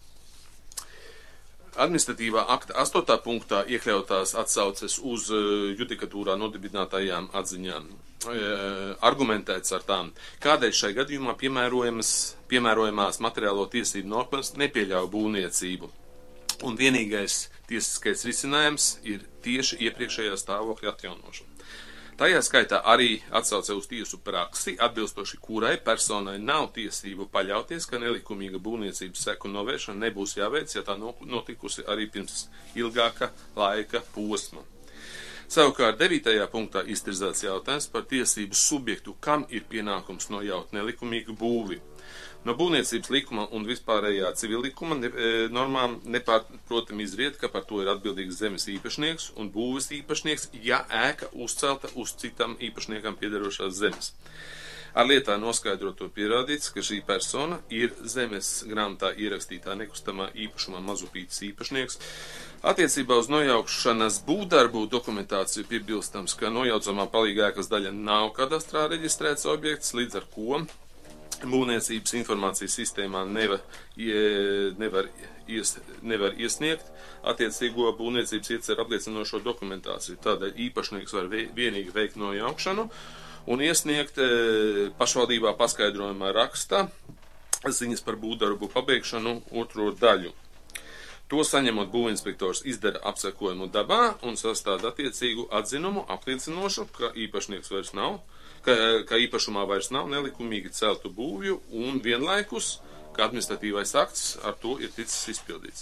Speaker 5: Administratīvā akta astotā punktā iekļautās atsauces uz judikatūrā nodibinātajām atziņām. Argumentēts ar tām, kādēļ šai gadījumā piemērojamās materiālo tiesību normas nepieļauj būvniecību. Un vienīgais tiesiskais risinājums ir tieši iepriekšējā stāvokļa atjaunošana. Tajā skaitā arī atsauce uz tiesu praksi, atbilstoši kurai personai nav tiesību paļauties, ka nelikumīga būvniecības seku novēršana nebūs jāveic, ja tā notikusi arī pirms ilgāka laika posma. Savukārt devītajā punktā iztirzāts jautājums par tiesību subjektu, kam ir pienākums nojaut nelikumīgu būvi. No būvniecības likuma un vispārējā civillikuma ne, e, normām nepārprotami izriet, ka par to ir atbildīgs zemes īpašnieks un būves īpašnieks, ja ēka uzcelta uz citam īpašniekam piederošās zemes. Ar lietā noskaidroto pierādīts, ka šī persona ir zemes grāmatā ierakstītā nekustamā īpašumā Mazupītes īpašnieks. Attiecībā uz nojaukšanas būvdarbu dokumentāciju piebilstams, ka nojaucamā palīga ēkas daļa nav kadastrā reģistrēts objekts, līdz ar ko būvniecības informācijas sistēmā nevar, nevar, ies, nevar iesniegt attiecīgo būvniecības ieceru apliecinošo dokumentāciju. Tādēļ īpašnieks var vienīgi veikt nojaukšanu un iesniegt pašvaldībā paskaidrojumā rakstā ziņas par būvdarbu pabeigšanu otro daļu. To saņemot būvinspektors izdara apsekojumu dabā un sastāda attiecīgu atzinumu apliecinošu, ka īpašnieks vairs nav, ka, ka īpašumā vairs nav nelikumīgi celtu būvju un vienlaikus, ka administratīvais akts ar to ir ticis izpildīts.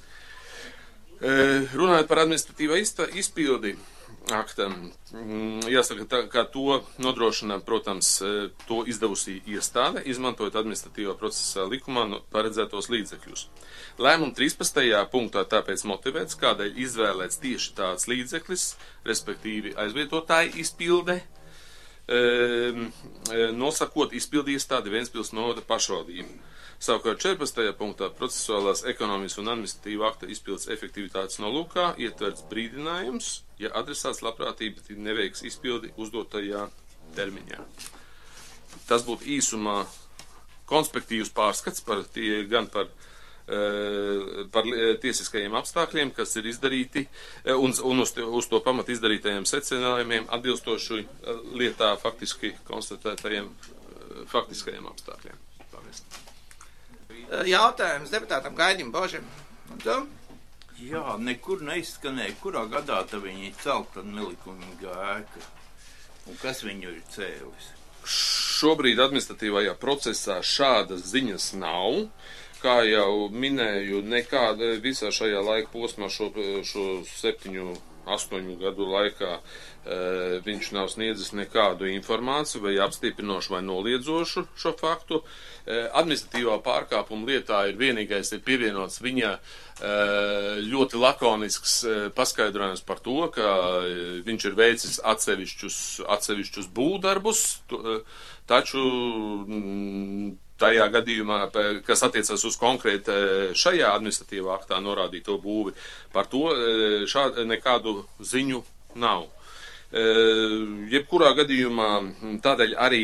Speaker 5: E, runājot par administratīvā izpildi aktam, jāsaka, tā, ka to nodrošina, protams, to izdevusī iestāde, izmantojot administratīvā procesā likumā paredzētos līdzekļus. Lēmuma trīspadsmitajā punktā tāpēc motivēts, kādēļ izvēlēts tieši tāds līdzeklis, respektīvi aizvietotāja izpilde, e, nosakot izpildi iestādi Ventspils novada pašvaldību. Savukārt četrpadsmitajā punktā procesuālās ekonomijas un administratīvā akta izpildes efektivitātes nolūkā ietverts brīdinājums, ja adresāts labprātīgi neveiks izpildi uzdotajā termiņā. Tas būtu īsumā konspektīvs pārskats par tie, gan par, e, par tiesiskajiem apstākļiem, kas ir izdarīti, un, un uz, uz to pamat izdarītajiem secinājumiem atbilstoši lietā faktiski konstatētajiem faktiskajiem apstākļiem. Paldies.
Speaker 1: Jautājums deputātam Gaidim Božim.
Speaker 11: Jā, nekur neizskanēja, kurā gadā tā viņi celt tad nelikumīgā ēka. Un kas viņu ir cēlis?
Speaker 5: Šobrīd administratīvajā procesā šādas ziņas nav. Kā jau minēju, nekāda visā šajā laika posmā šo, šo septiņu, astoņu gadu laikā e, viņš nav sniedzis nekādu informāciju vai apstiprinošu vai noliedzošu šo faktu. E, administratīvā pārkāpuma lietā ir vienīgais ir pievienots viņa e, ļoti lakonisks e, paskaidrojums par to, ka e, viņš ir veicis atsevišķus, atsevišķus būvdarbus, to, e, taču m, tajā gadījumā, kas attiecas uz konkrēti šajā administratīvā aktā norādīto būvi, par to šād, nekādu ziņu nav. Jebkurā gadījumā tādēļ arī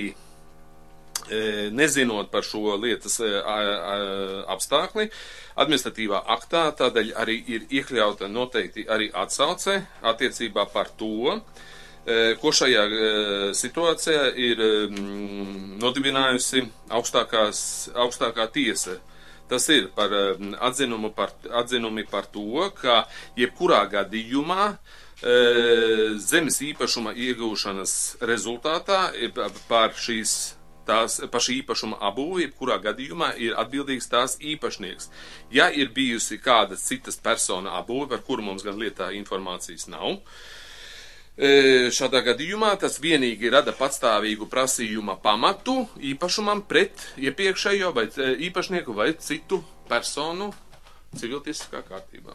Speaker 5: nezinot par šo lietas apstākli, administratīvā aktā tādēļ arī ir iekļauta noteikti arī atsauce attiecībā par to, ko šajā situācijā ir nodibinājusi augstākās, augstākā tiesa. Tas ir par atzinumu par, atzinumi par to, ka jebkurā gadījumā zemes īpašuma iegūšanas rezultātā par šīs tās paša īpašuma abūvi, jebkurā gadījumā ir atbildīgs tās īpašnieks. Ja ir bijusi kāda citas persona abūvi, par kuru mums gan lietā informācijas nav, šādā gadījumā tas vienīgi rada patstāvīgu prasījuma pamatu īpašumam pret iepriekšējo vai īpašnieku vai citu personu civiltiesiskā kārtībā.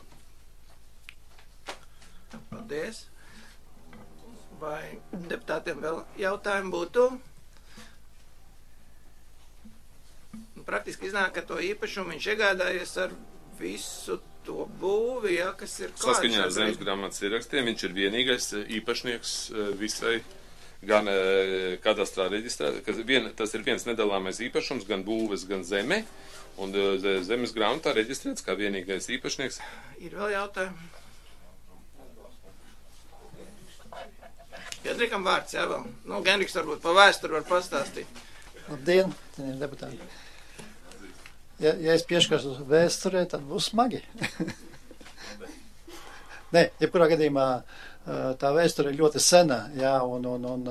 Speaker 1: Paldies. Vai deputātiem vēl jautājumi būtu? Praktiski iznāk, ka to īpašumu viņš iegādājies ar visu to būvi, ja, kas ir klāts.
Speaker 5: Saskaņā ar zemes grāmatas ierakstiem viņš ir vienīgais īpašnieks visai gan kadastrā reģistrēta, kas vien, tas ir viens nedalāmais īpašums, gan būves, gan zeme, un zemes grāmatā reģistrēts kā vienīgais īpašnieks.
Speaker 1: Ir vēl jautājumi? Jadrikam vārds, jā, vēl. Nu, Genriks varbūt pa vēsturi var pastāstīt.
Speaker 12: Labdien, deputāti. Ja, ja es pieškaršu vēsturē, tad būs smagi. Nē, jebkurā gadījumā tā vēsture ir ļoti sena, jā, un, un, un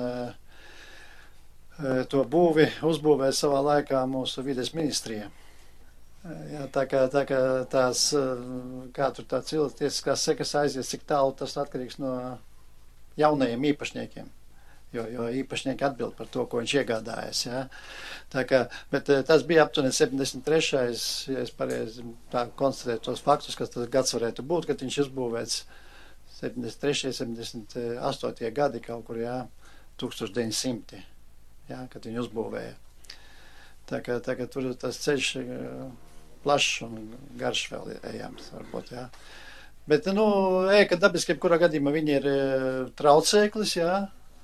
Speaker 12: to būvi uzbūvēja savā laikā mūsu vides ministrija. Jā, tā kā, tā kā tās, kā tur tā cilvēciskās sekas aizies, cik tālu tas atkarīgs no jaunajiem īpašniekiem. Jo, jo īpašnieki atbild par to, ko viņš iegādājas. Ja? Tā kā, bet tas bija aptuveni septiņdesmit trešais, ja es pareizi tā konstatēju tos faktus, kas tas gads varētu būt, kad viņš uzbūvēts septiņdesmit trešie, septiņdesmit astotie gadi kaut kur, jā, tūkstoš deviņsimti, jā, kad viņu uzbūvēja. Tā kā, tā kā tur tas ceļš plašs un garš vēl ejams, varbūt, jā. Bet, nu, ēka dabiski, jebkurā gadījumā viņi ir traucēklis, jā,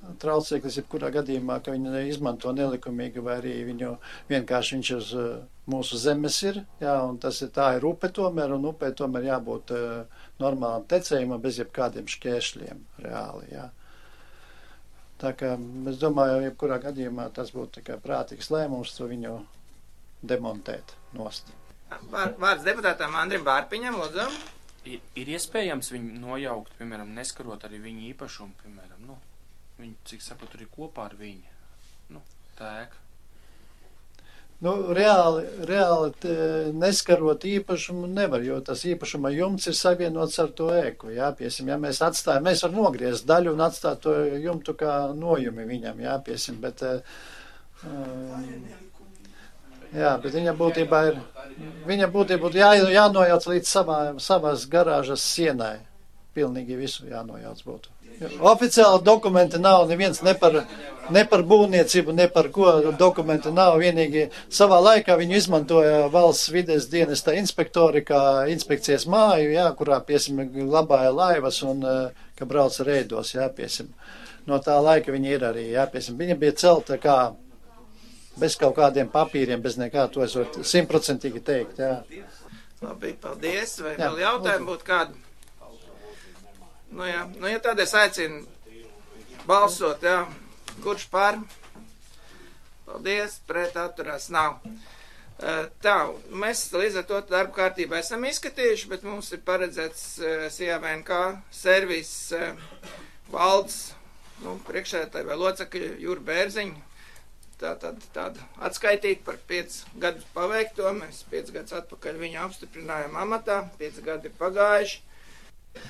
Speaker 12: traucēklis, jebkurā gadījumā, ka viņi izmanto nelikumīgi, vai arī viņu vienkārši viņš uz mūsu zemes ir, jā, un tas ir, tā ir upe tomēr, un upē tomēr jābūt uh, normālam tecējumam bez jebkādiem šķēršļiem reāli, jā. Tā kā es domāju, jebkurā gadījumā tas būtu tā kā prātīgs lēmums to viņu demontēt nost.
Speaker 1: Vārds deputātām Andrim Bārpiņam, lūdzu.
Speaker 13: Ir, ir iespējams viņu nojaukt, piemēram, neskarot arī viņu īpašumu, piemēram, nu, viņi, cik saprotu, ir kopā ar viņu, nu, tēk.
Speaker 12: Nu, reāli, reāli te, neskarot īpašumu nevar, jo tas īpašuma jumts ir savienots ar to ēku, jā, piesim, ja mēs atstājam, mēs varam nogriezt daļu un atstāt to jumtu kā nojumi viņam, jā, piesim, bet, um, jā, bet viņa būtībā ir, viņa būtībā būtu jā, jānojauc līdz savā, savas garāžas sienai, pilnīgi visu jānojauc būtu. Oficiāli dokumenti nav, neviens ne par, ne par būvniecību, ne par ko dokumenti nav, vienīgi savā laikā viņu izmantoja valsts vides dienesta inspektori, kā inspekcijas māju, jā, kurā, piesim, glabāja laivas un, ka brauc reidos, jā, piesim. No tā laika viņi ir arī, jā, piesim. Viņa bija celta kā bez kaut kādiem papīriem, bez nekā, to es varu simtprocentīgi teikt, jā.
Speaker 1: Labi, paldies, vai
Speaker 12: Jā,
Speaker 1: vēl jautājumi būtu kādu? Nu jā, nu ja tad es aicinu balsot, jā, kurš par? Paldies, pret atturās nav. Tā, mēs līdz ar to darbu kārtību esam izskatījuši, bet mums ir paredzēts S I A V N K servis valdes, nu, priekšsēdētāji vai locekļi Jura Bērziņa. Tā tad tāda atskaitīt par piec gadus paveikto. Mēs piec gadus atpakaļ viņu apstiprinājām amatā, piec gadi ir pagājuši.